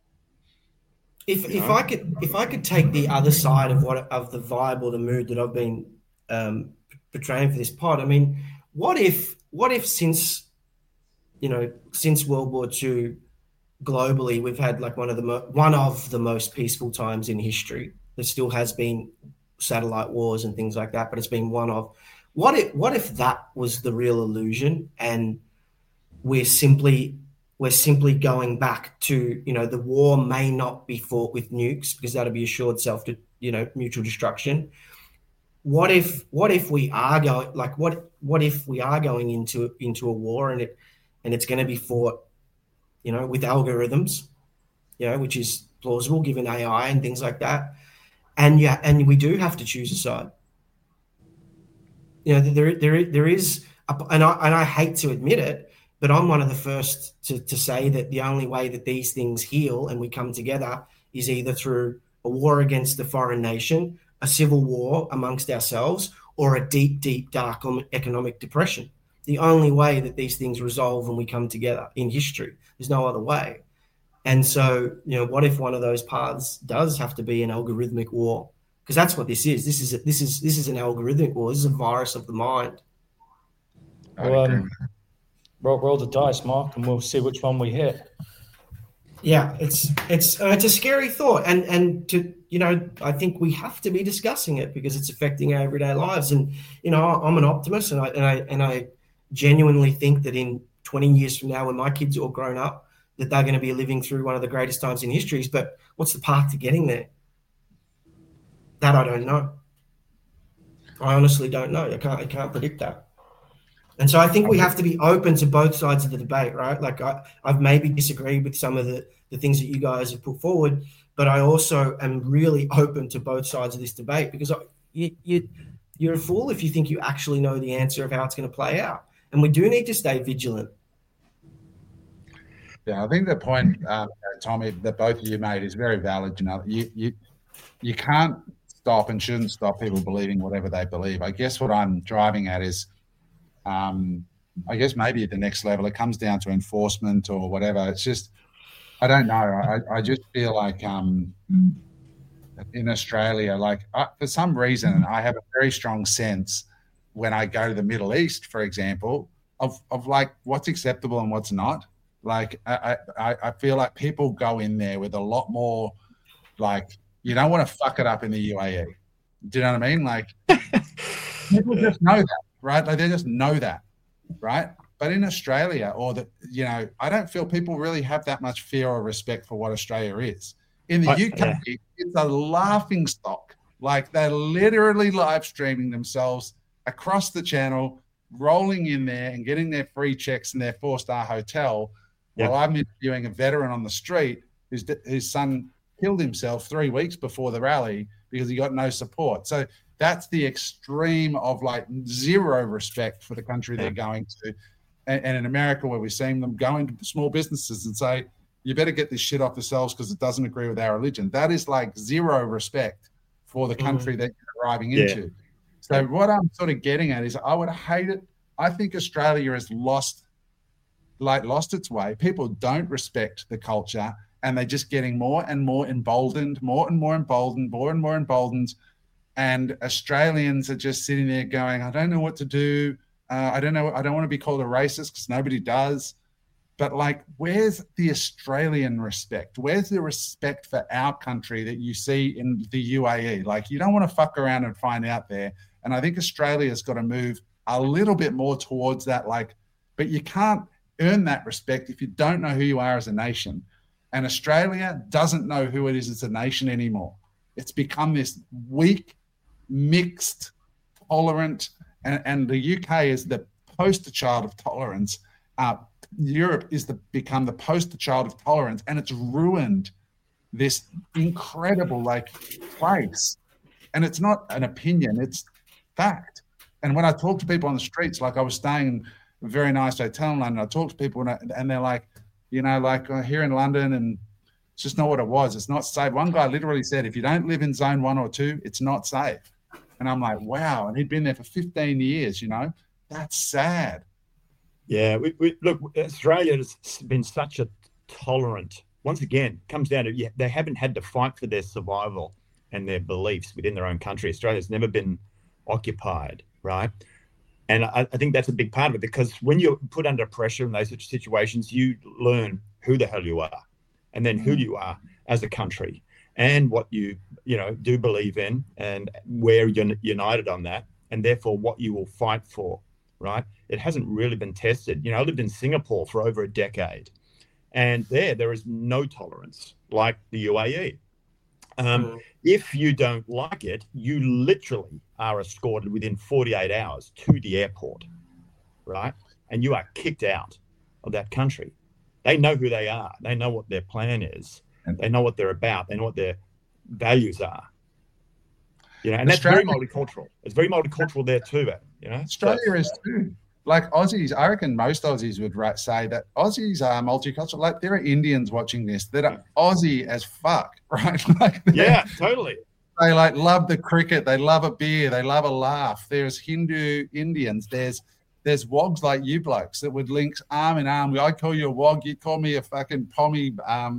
If I could take the other side of the vibe or the mood that I've been portraying for this pod, what if since World War II, globally, we've had like one of the most peaceful times in history. There still has been satellite wars and things like that, but it's been one of. What if that was the real illusion, and we're simply going back to the war may not be fought with nukes because that'll be assured mutual destruction. What if we are going what if we are going into a war and it's going to be fought with algorithms, which is plausible given AI and things like that. And we do have to choose a side. There is, and I hate to admit it, but I'm one of the first to say that the only way that these things heal and we come together is either through a war against a foreign nation, a civil war amongst ourselves, or a deep, deep, dark economic depression. The only way that these things resolve when we come together in history. There's no other way. And so, what if one of those paths does have to be an algorithmic war? Because that's what this is. This is an algorithmic war. This is a virus of the mind. Well, roll the dice, Mark, and we'll see which one we hit. Yeah, it's a scary thought, and to I think we have to be discussing it because it's affecting our everyday lives. And I'm an optimist, and I genuinely think that in 20 years from now, when my kids are all grown up, that they're going to be living through one of the greatest times in history. But what's the path to getting there? That I don't know. I honestly don't know. I can't predict that. And so I think we have to be open to both sides of the debate, right? Like I've maybe disagreed with some of the things that you guys have put forward, but I also am really open to both sides of this debate because you're a fool if you think you actually know the answer of how it's going to play out. And we do need to stay vigilant. Yeah, I think the point, Tommy, that both of you made is very valid. You can't stop and shouldn't stop people believing whatever they believe. I guess what I'm driving at is, I guess maybe at the next level, it comes down to enforcement or whatever. It's just, I don't know. I just feel like in Australia, for some reason, I have a very strong sense when I go to the Middle East, for example, of like what's acceptable and what's not. Like I feel like people go in there with a lot more like, you don't want to fuck it up in the UAE. Do you know what I mean? Like people just know that, right? Like they just know that, right? But in Australia I don't feel people really have that much fear or respect for what Australia is. In the UK, it's a laughing stock. Like they're literally live streaming themselves across the channel, rolling in there and getting their free checks in their 4-star hotel while I'm interviewing a veteran on the street whose son killed himself 3 weeks before the rally because he got no support. So that's the extreme of like zero respect for the country they're going to. And in America, where we're seeing them go into small businesses and say, you better get this shit off yourselves because it doesn't agree with our religion. That is like zero respect for the country that you're arriving into. So what I'm sort of getting at is I would hate it. I think Australia has lost its way. People don't respect the culture, and they're just getting more and more emboldened. And Australians are just sitting there going, I don't know what to do. I don't know. I don't want to be called a racist because nobody does. But like, where's the Australian respect? Where's the respect for our country that you see in the UAE? Like, you don't want to fuck around and find out there. And I think Australia's got to move a little bit more towards that. Like, but you can't earn that respect if you don't know who you are as a nation. And Australia doesn't know who it is as a nation anymore. It's become this weak, mixed, tolerant, and the UK is the poster child of tolerance. Europe is become the poster child of tolerance, and it's ruined this incredible place. And it's not an opinion, it's fact. And when I talk to people on the streets, like I was staying in a very nice hotel in London, I talk to people and they're like, here in London, and it's just not what it was. It's not safe. One guy literally said, if you don't live in zone 1 or 2, it's not safe. And I'm like, wow. And he'd been there for 15 years, That's sad. Yeah, we look, Australia has been such a tolerant, once again, comes down to, they haven't had to fight for their survival and their beliefs within their own country. Australia's never been occupied, right? And I think that's a big part of it, because when you're put under pressure in those situations, you learn who the hell you are, and then who you are as a country, and what you do believe in, and where you're united on that, and therefore what you will fight for, right? It hasn't really been tested. I lived in Singapore for over a decade, and there is no tolerance like the UAE. If you don't like it, you literally are escorted within 48 hours to the airport, right? And you are kicked out of that country. They know who they are. They know what their plan is. They know what they're about. They know what their values are. And that's very multicultural. It's very multicultural there too, Australia is too. Like Aussies, I reckon most Aussies would say that Aussies are multicultural. Like, there are Indians watching this that are Aussie as fuck, right? Yeah, totally. They love the cricket. They love a beer. They love a laugh. There's Hindu Indians. There's wogs like you blokes that would link arm in arm. I call you a wog. You call me a fucking pommy,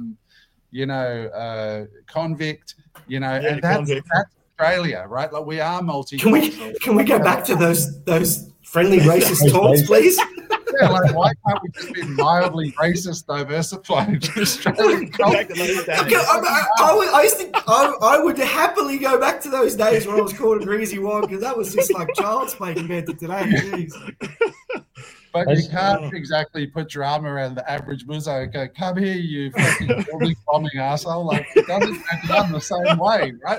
convict. And that's Australia, right? Like, we are multicultural. Can we go back to those friendly racist talks, please? Yeah, why can't we just be mildly racist, diversified Australian culture? I would happily go back to those days when I was called a greasy wog, because that was just like child's play compared to today. Jeez. But you can't exactly put your arm around the average Muzzo and go, come here, you fucking building bombing asshole. Like, it doesn't go down the same way, right?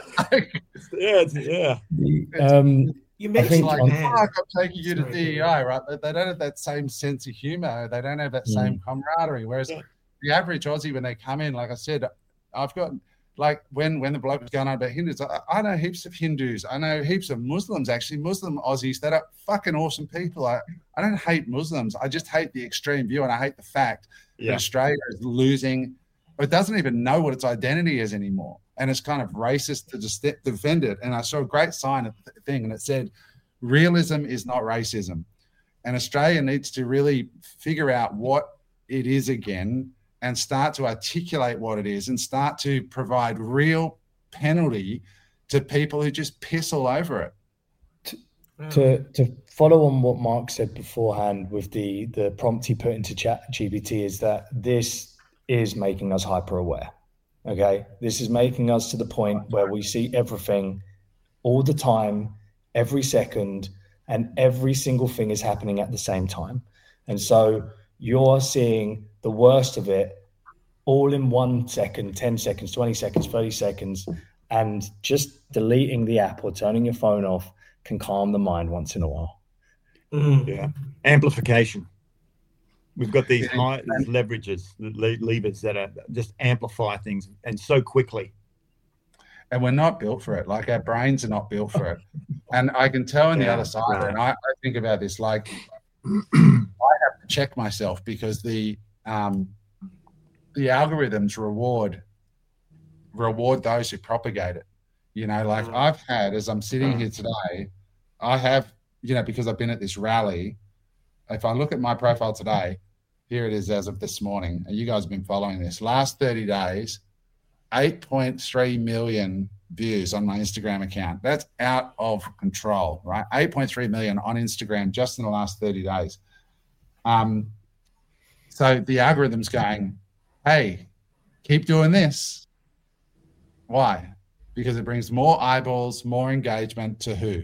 You mentioned I'm taking you to DEI, right? They don't have that same sense of humor. They don't have that same camaraderie. Whereas the average Aussie, when they come in, like I said, I've got, when the bloke was going on about Hindus, I know heaps of Hindus. I know heaps of Muslims, actually, Muslim Aussies that are fucking awesome people. I don't hate Muslims. I just hate the extreme view, and I hate the fact that Australia is losing. It doesn't even know what its identity is anymore. And it's kind of racist to just defend it. And I saw a great sign of the thing, and it said, realism is not racism. And Australia needs to really figure out what it is again, and start to articulate what it is, and start to provide real penalty to people who just piss all over it. To follow on what Mark said beforehand with the prompt he put into ChatGPT, is that this is making us hyper aware. Okay, this is making us to the point where we see everything all the time, every second, and every single thing is happening at the same time. And so you're seeing the worst of it all in 1 second, 10 seconds, 20 seconds, 30 seconds, and just deleting the app or turning your phone off can calm the mind once in a while. Yeah. Amplification. We've got these leverages, levers that are just amplify things and so quickly. And we're not built for it. Like, our brains are not built for it. And I can tell on the other side, and I think about this, like, I have to check myself because the algorithms reward those who propagate it. You know, like I've had, as I'm sitting here today, I have, you know, because I've been at this rally, if I look at my profile today, here it is as of this morning, and you guys have been following this. Last 30 days, 8.3 million views on my Instagram account. That's out of control, right? 8.3 million on Instagram just in the last 30 days. So the algorithm's going, hey, keep doing this. Why? Because it brings more eyeballs, more engagement to who?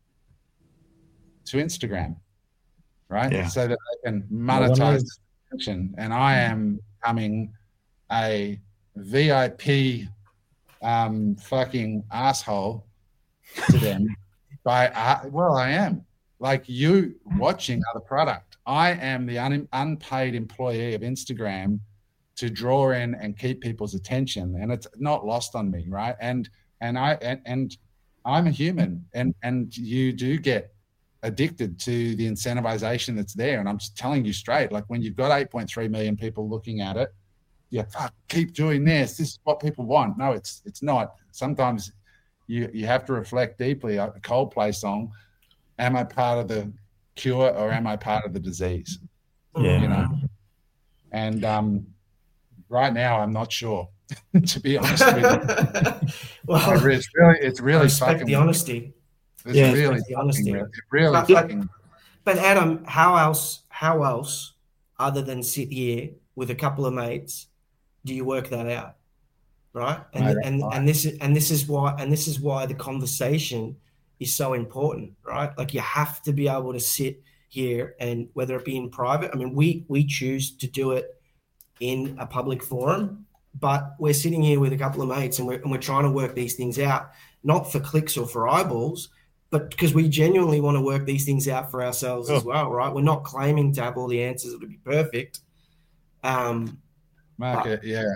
To Instagram, right? Yeah. So that they can monetize the attention. And I am becoming a VIP fucking asshole to them I am. Like, you watching other product. I am the unpaid employee of Instagram to draw in and keep people's attention, and it's not lost on me, right? And I'm a human, and you do get addicted to the incentivization that's there. And I'm just telling you straight, like, when you've got 8.3 million people looking at it, keep doing this. This is what people want. No, it's not. Sometimes you have to reflect deeply. A Coldplay song, am I part of the cure or am I part of the disease? Yeah. You know? And right now, I'm not sure, to be honest with you. Well, it's really I respect fucking the honesty. It's really the honesty. But Adam, how else, other than sit here with a couple of mates, do you work that out, right? And this is why the conversation is so important, right? Like, you have to be able to sit here, and whether it be in private, I mean, we choose to do it in a public forum, but we're sitting here with a couple of mates, and we're trying to work these things out, not for clicks or for eyeballs, but because we genuinely want to work these things out for ourselves as well, right? We're not claiming to have all the answers that would be perfect. Mark,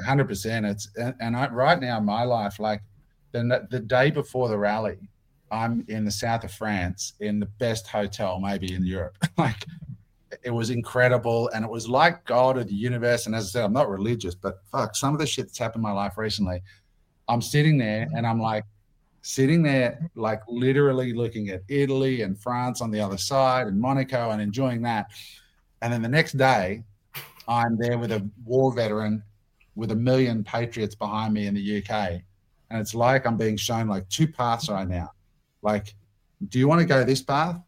100%. Right now in my life, like the day before the rally, I'm in the south of France in the best hotel maybe in Europe. Like, it was incredible, and it was like God or the universe. And as I said, I'm not religious, but fuck, some of the shit that's happened in my life recently, I'm sitting there and I'm like, literally looking at Italy and France on the other side and Monaco and enjoying that. And then the next day, I'm there with a war veteran with 1 million patriots behind me in the UK. And it's like I'm being shown like two paths right now. Like, do you want to go this path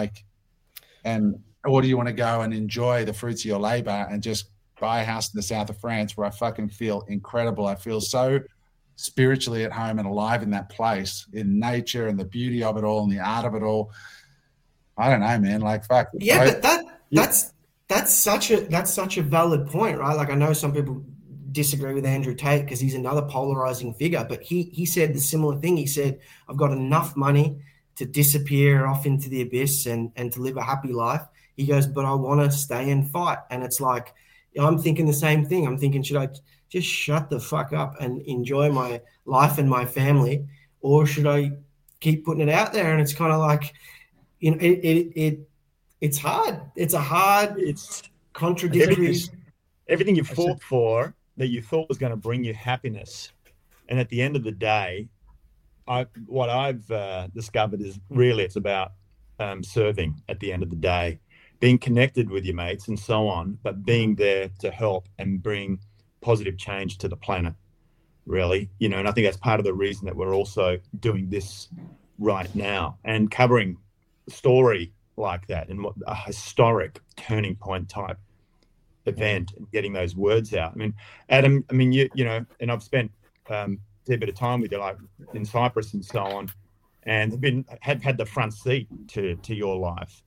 or do you want to go and enjoy the fruits of your labor and just buy a house in the south of France where I fucking feel incredible? I feel so spiritually at home and alive in that place, in nature and the beauty of it all and the art of it all. I don't know, man. Like, fuck. Yeah, but that's such a valid point, right? Like, I know some people disagree with Andrew Tate because he's another polarizing figure, but he said the similar thing. He said, I've got enough money to disappear off into the abyss and to live a happy life. He goes, but I want to stay and fight. And it's like, I'm thinking the same thing. I'm thinking, should I just shut the fuck up and enjoy my life and my family, or should I keep putting it out there? And it's kind of like, you know, it's hard. It's contradictory. Everything you fought for that you thought was going to bring you happiness, and at the end of the day, what I've discovered is really it's about serving. At the end of the day, being connected with your mates and so on, but being there to help and bring positive change to the planet, really, you know. And I think that's part of the reason that we're also doing this right now and covering a story like that and a historic turning point type event and getting those words out. I mean, Adam, you know, and I've spent a bit of time with you, like in Cyprus and so on, and have had the front seat to your life.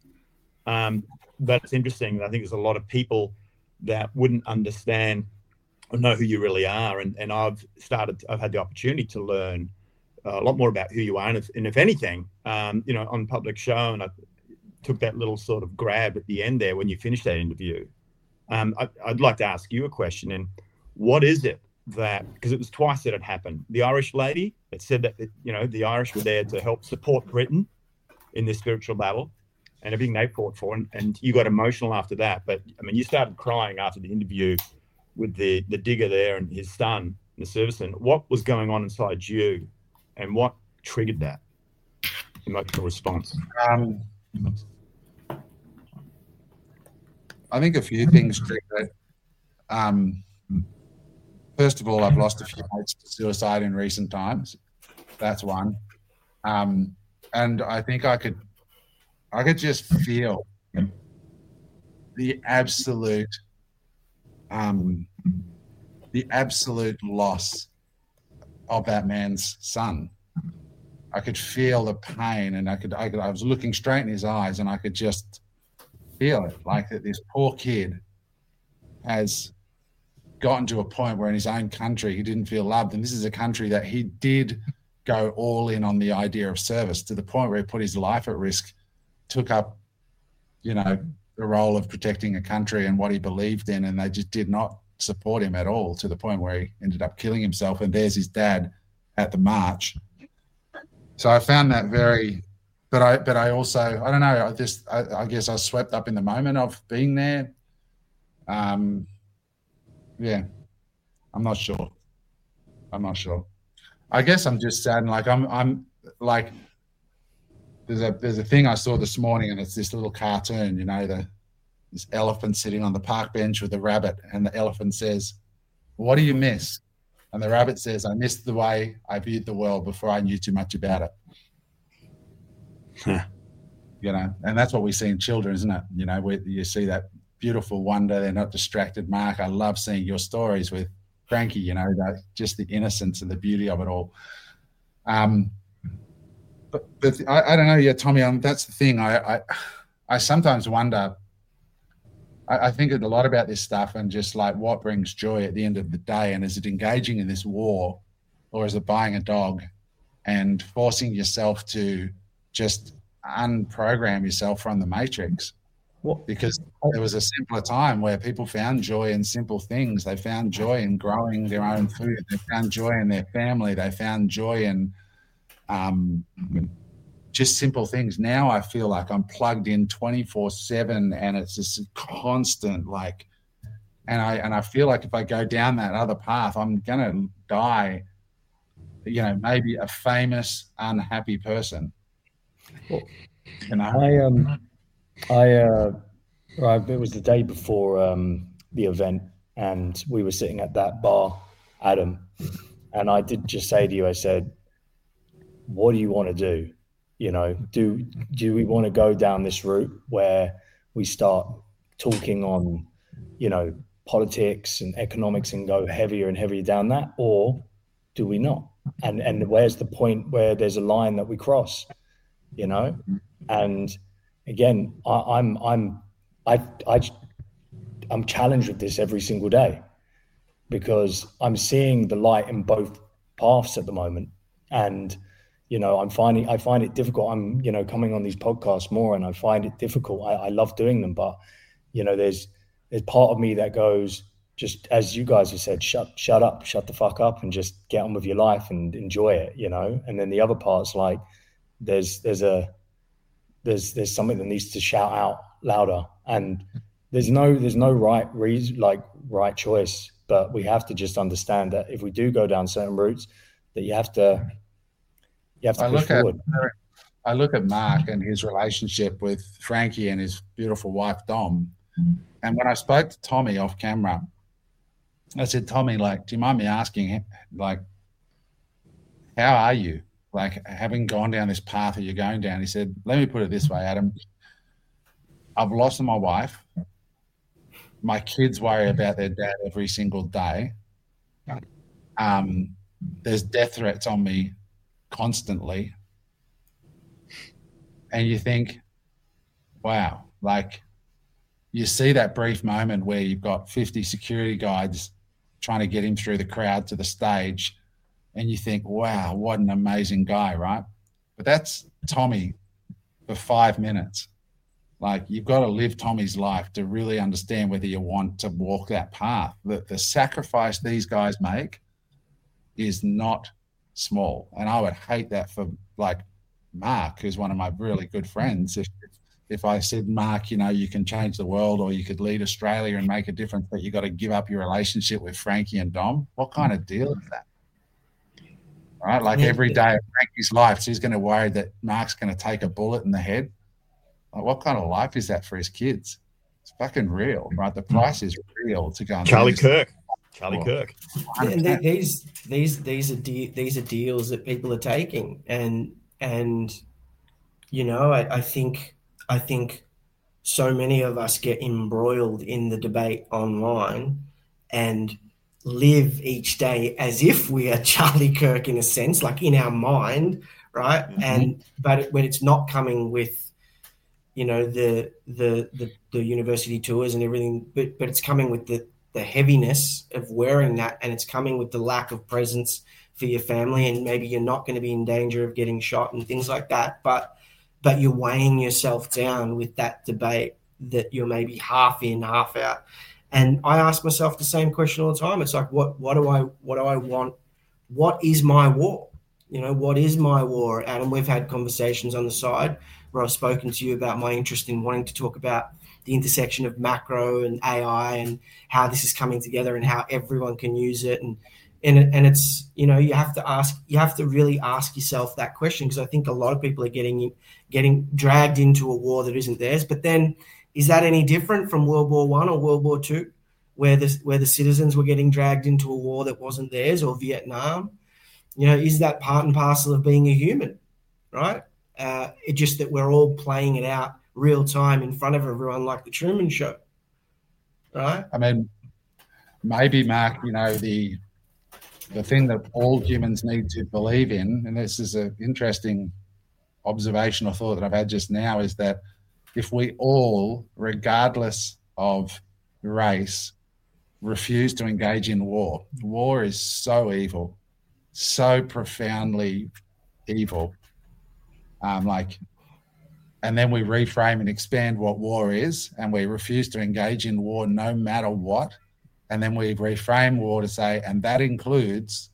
But it's interesting. I think there's a lot of people that wouldn't understand or know who you really are. And I've had the opportunity to learn a lot more about who you are. And if anything, you know, on public show, and I took that little sort of grab at the end there when you finished that interview. I'd like to ask you a question. And what is it that, because it was twice that it happened, the Irish lady that said that, the Irish were there to help support Britain in this spiritual battle, and everything they fought for, and you got emotional after that. But I mean, you started crying after the interview with the digger there and his son, the serviceman. What was going on inside you, and what triggered that emotional response? I think a few things triggered it. First of all, I've lost a few mates to suicide in recent times. That's one. And I think I could just feel the absolute loss of that man's son. I could feel the pain, and I was looking straight in his eyes, and I could just feel it, like that this poor kid has gotten to a point where in his own country he didn't feel loved. And this is a country that he did go all in on the idea of service, to the point where he put his life at risk, took up, the role of protecting a country and what he believed in, and they just did not support him at all, to the point where he ended up killing himself. And there's his dad at the march. So I found that very, but I also, I don't know, I guess I was swept up in the moment of being there. Yeah, I'm not sure. I guess I'm just sad. And like, I'm like, there's a thing I saw this morning, and it's this little cartoon, this elephant sitting on the park bench with a rabbit, and the elephant says, "What do you miss?" And the rabbit says, "I missed the way I viewed the world before I knew too much about it." And that's what we see in children, isn't it? Where you see that beautiful wonder, they're not distracted. Mark, I love seeing your stories with Frankie, just the innocence and the beauty of it all. But I don't know. Yeah, Tommy, that's the thing. I sometimes wonder, I think a lot about this stuff, and just like, what brings joy at the end of the day? And is it engaging in this war, or is it buying a dog and forcing yourself to just unprogram yourself from the matrix? Because there was a simpler time where people found joy in simple things. They found joy in growing their own food. They found joy in their family. They found joy in just simple things. Now I feel like I'm plugged in 24/7, and it's just constant, like, and I feel like if I go down that other path, I'm gonna die, maybe a famous, unhappy person. It was the day before the event, and we were sitting at that bar, Adam, and I did just say to you, I said, what do you want to do? Do we want to go down this route where we start talking on, politics and economics and go heavier and heavier down that, or do we not? And where's the point where there's a line that we cross, And again, I'm challenged with this every single day, because I'm seeing the light in both paths at the moment, and I find it difficult. I'm coming on these podcasts more, and I find it difficult. I love doing them, but there's part of me that goes, just as you guys have said, shut up, shut the fuck up, and just get on with your life and enjoy it, And then the other part's like, there's something that needs to shout out louder, and there's no right choice, but we have to just understand that if we do go down certain routes, that you have to push forward. I look at Mark and his relationship with Frankie and his beautiful wife Dom, and when I spoke to Tommy off camera, I said, Tommy, like, do you mind me asking, like, how are you? Like, having gone down this path that you're going down? He said, let me put it this way, Adam. I've lost my wife. My kids worry about their dad every single day. There's death threats on me constantly. And you think, wow, like, you see that brief moment where you've got 50 security guards trying to get him through the crowd to the stage, and you think, wow, what an amazing guy, right? But that's Tommy for 5 minutes. Like, you've got to live Tommy's life to really understand whether you want to walk that path. The sacrifice these guys make is not small. And I would hate that for, like, Mark, who's one of my really good friends. If I said, Mark, you know, you can change the world or you could lead Australia and make a difference, but you got to give up your relationship with Frankie and Dom, what kind of deal is that? Right? Like, every day of Frankie's life, she's going to worry that Mark's going to take a bullet in the head. Like, what kind of life is that for his kids? It's fucking real, right? The price is real to go. Charlie Kirk. And these are deals that people are taking, and you know, I think so many of us get embroiled in the debate online and live each day as if we are Charlie Kirk, in a sense, like in our mind, right? Mm-hmm. But when it's not coming with, you know, the university tours and everything, but it's coming with the heaviness of wearing that, and it's coming with the lack of presence for your family, and maybe you're not going to be in danger of getting shot and things like that, but you're weighing yourself down with that debate that you're maybe half in, half out. And I ask myself the same question all the time. It's like, what do I want? What is my war? You know, what is my war, Adam? We've had conversations on the side where I've spoken to you about my interest in wanting to talk about the intersection of macro and AI and how this is coming together and how everyone can use it. And it's, you know, you have to really ask yourself that question, because I think a lot of people are getting dragged into a war that isn't theirs. But then, is that any different from World War I or World War II, where the citizens were getting dragged into a war that wasn't theirs, or Vietnam? You know, is that part and parcel of being a human, right? It's just that we're all playing it out real time in front of everyone, like the Truman Show, right? I mean, maybe, Mark, you know, the thing that all humans need to believe in, and this is an interesting observation or thought that I've had just now, is that if we all, regardless of race, refuse to engage in war is so evil, so profoundly evil. And then we reframe and expand what war is, and we refuse to engage in war no matter what. And then we reframe war to say, and that includes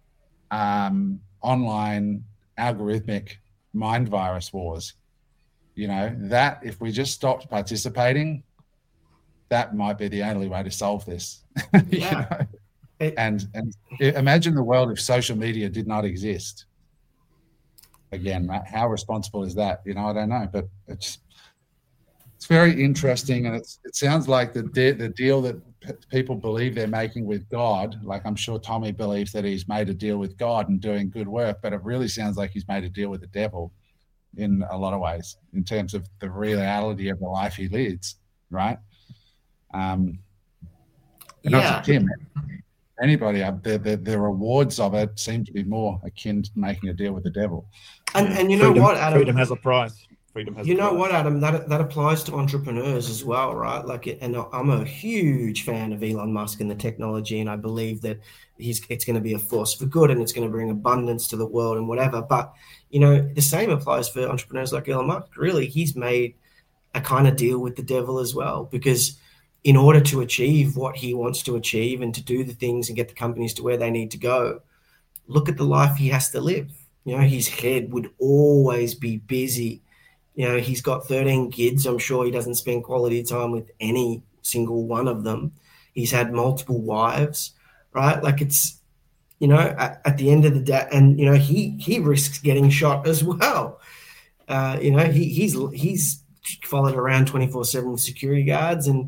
online algorithmic mind virus wars. You know, that if we just stopped participating, that might be the only way to solve this. Yeah. You know? And imagine the world if social media did not exist. Again, how responsible is that? You know, I don't know, but it's very interesting, and it sounds like the deal that people believe they're making with God. Like, I'm sure Tommy believes that he's made a deal with God and doing good work, but it really sounds like he's made a deal with the devil in a lot of ways, in terms of the reality of the life he leads, right? Not just him. Anybody, the rewards of it seem to be more akin to making a deal with the devil. And you know what, Adam? Freedom has a price. What, Adam? That applies to entrepreneurs as well, right? Like, and I'm a huge fan of Elon Musk and the technology, and I believe that it's going to be a force for good, and it's going to bring abundance to the world and whatever. But you know, the same applies for entrepreneurs like Elon Musk. Really, he's made a kind of deal with the devil as well, because in order to achieve what he wants to achieve and to do the things and get the companies to where they need to go, look at the life he has to live. You know, his head would always be busy. You know, he's got 13 kids. I'm sure he doesn't spend quality time with any single one of them. He's had multiple wives, right? Like, it's, you know, at the end of the day, and, you know, he risks getting shot as well. You know, he's followed around 24/7 with security guards. And,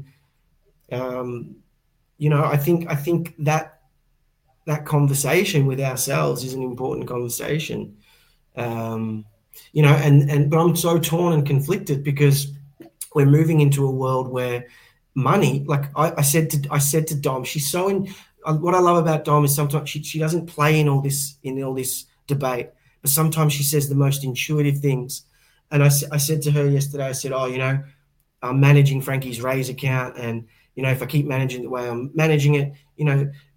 you know, I think that conversation with ourselves is an important conversation. You know, but I'm so torn and conflicted, because we're moving into a world where money, like I said to Dom, she's so in. What I love about Dom is sometimes she doesn't play in all this debate, but sometimes she says the most intuitive things. And I said to her yesterday, I said, oh, you know, I'm managing Frankie's Raise account, and you know, if I keep managing the way I'm managing it, you know,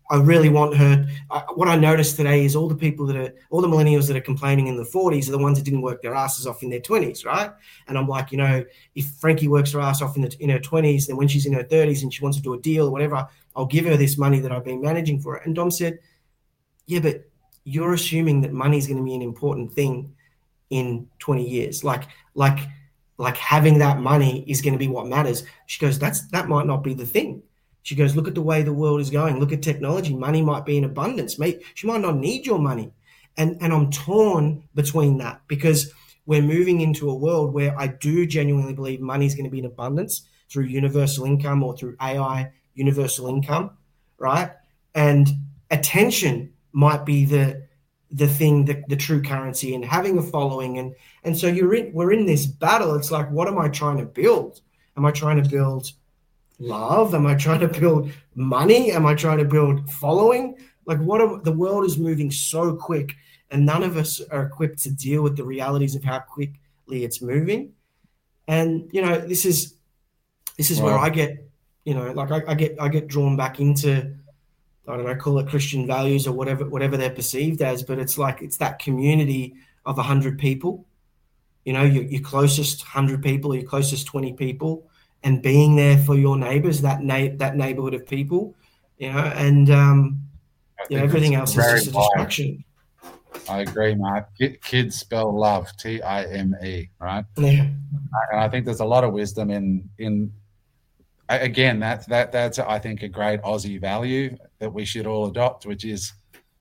I really want her. What I noticed today is all the millennials that are complaining in the 40s are the ones that didn't work their asses off in their 20s, right? And I'm like, if Frankie works her ass off in her 20s, then when she's in her 30s and she wants to do a deal or whatever, I'll give her this money that I've been managing for her. And Dom said, yeah, but you're assuming that money is going to be an important thing in 20 years. Like having that money is going to be what matters. She goes, that might not be the thing. She goes, look at the way the world is going. Look at technology. Money might be in abundance. She might not need your money. And I'm torn between that because we're moving into a world where I do genuinely believe money is going to be in abundance through universal income or through AI universal income, right? And attention might be the thing, the true currency, and having a following. And so we're in this battle. It's like, what am I trying to build? Am I trying to build love? Am I trying to build money? Am I trying to build following? Like, the world is moving so quick, and none of us are equipped to deal with the realities of how quickly it's moving. And this is where I get, I get drawn back into, I don't know, call it Christian values or whatever they're perceived as, but it's like it's that community of 100 people, your closest 100 people, your closest 20 people. And being there for your neighbors, that neighborhood of people, and everything else is just a distraction. I agree, Mark. Kids spell love, Time, right? Yeah. And I think there's a lot of wisdom in again, that's I think a great Aussie value that we should all adopt, which is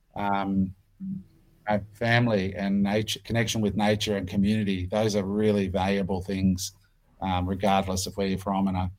family and nature, connection with nature and community. Those are really valuable things. Regardless of where you're from. And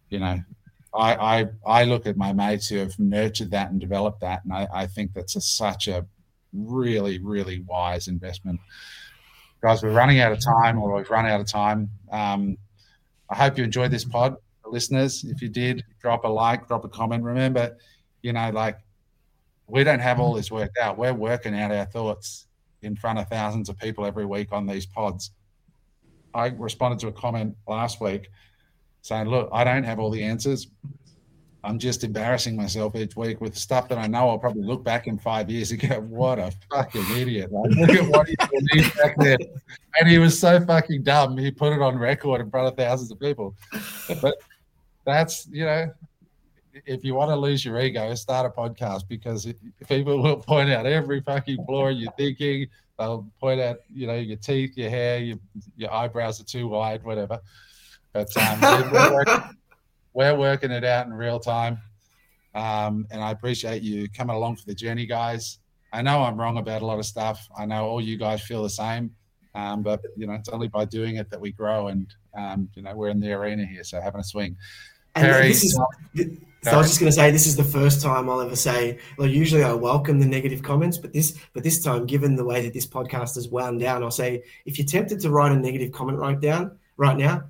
I look at my mates who have nurtured that and developed that, and I think that's such a really, really wise investment. Guys, we're running out of time, or we've run out of time. I hope you enjoyed this pod, listeners. If you did, drop a like, drop a comment. Remember, we don't have all this worked out. We're working out our thoughts in front of thousands of people every week on these pods. I responded to a comment last week saying, look, I don't have all the answers. I'm just embarrassing myself each week with stuff that I know I'll probably look back in 5 years and go, what a fucking idiot. Like, look at what he did back then. And he was so fucking dumb. He put it on record in front of thousands of people. But that's, if you want to lose your ego, start a podcast, because people will point out every fucking flaw in your thinking. They'll point out, your teeth, your hair, your eyebrows are too wide, whatever. But we're working it out in real time. And I appreciate you coming along for the journey, guys. I know I'm wrong about a lot of stuff. I know all you guys feel the same. But, it's only by doing it that we grow. And, we're in the arena here, so having a swing. Perry, So I was just going to say, this is the first time I'll ever say, usually I welcome the negative comments, but this time, given the way that this podcast is wound down, I'll say, if you're tempted to write a negative comment right now,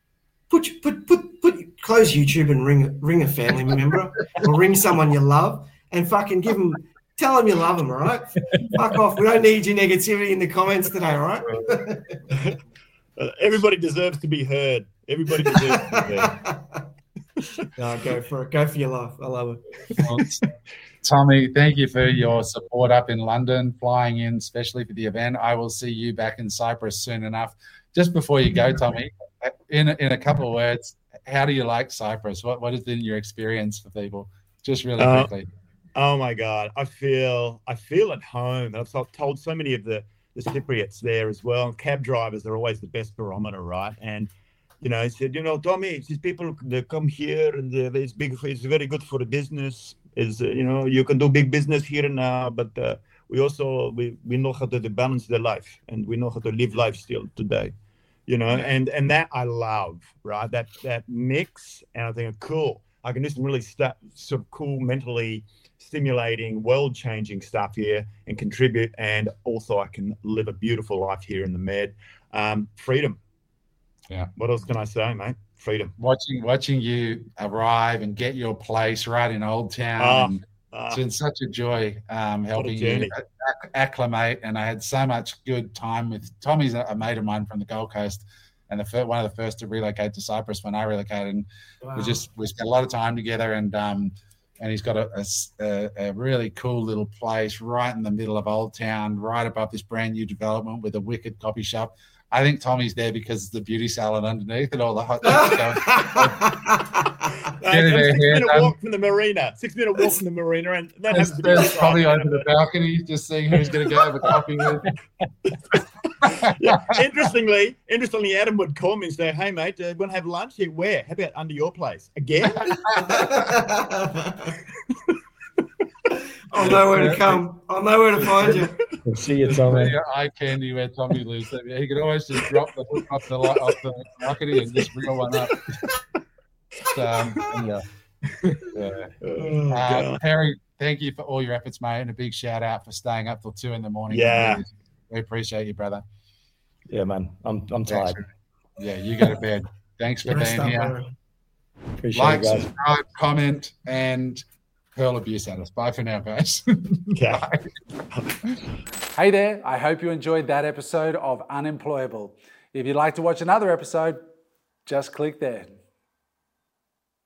close YouTube and ring a family member or ring someone you love and fucking tell them you love them, all right? Fuck off. We don't need your negativity in the comments today, all right? Everybody deserves to be heard. Everybody deserves to be heard. No, go for it. Go for your life. I love it. Tommy, thank you for your support up in London, flying in especially for the event. I will see you back in Cyprus soon enough. Just before you go, Tommy, in a couple of words, how do you like Cyprus? What has been your experience for people? Just really quickly. Oh my God, I feel at home. I've told so many of the Cypriots there as well. Cab drivers are always the best barometer, right? And he said, Tommy, these people, they come here and it's very good for the business. You can do big business here now, but we know how to balance their life, and we know how to live life still today, and that I love, right? That mix, and I think, cool, I can do some really sort of cool, mentally stimulating, world-changing stuff here and contribute, and also I can live a beautiful life here in the Med. Freedom. Yeah. What else can I say, mate? Freedom. Watching you arrive and get your place right in Old Town. It's been such a joy helping you acclimate. And I had so much good time with Tommy's a mate of mine from the Gold Coast, and one of the first to relocate to Cyprus when I relocated. And we spent a lot of time together, and and he's got a really cool little place right in the middle of Old Town, right above this brand new development with a wicked coffee shop. I think Tommy's there because it's the beauty salon underneath and all the hot chicks going. 6-minute walk from the marina. 6-minute walk from the marina, and that has to be probably over the balcony, just seeing who's going to go have a coffee with. Yeah. Interestingly, Adam would call me and say, "Hey, mate, want to have lunch here? Where? How about under your place again?" I'll know where to come. I'll know where to find you. We'll see you, Tommy. Eye candy where Tommy lives. He could always just drop the hook off the balcony and just reel one up. Perry, thank you for all your efforts, mate, and a big shout out for staying up till 2 a.m. Yeah, we appreciate you, brother. Yeah, man, I'm tired. Yeah, you go to bed. Thanks for being here. Appreciate like, it, guys. subscribe, comment, and hurl abuse at us. Bye for now, guys. Yeah. Hey there, I hope you enjoyed that episode of Unemployable. If you'd like to watch another episode, just click there.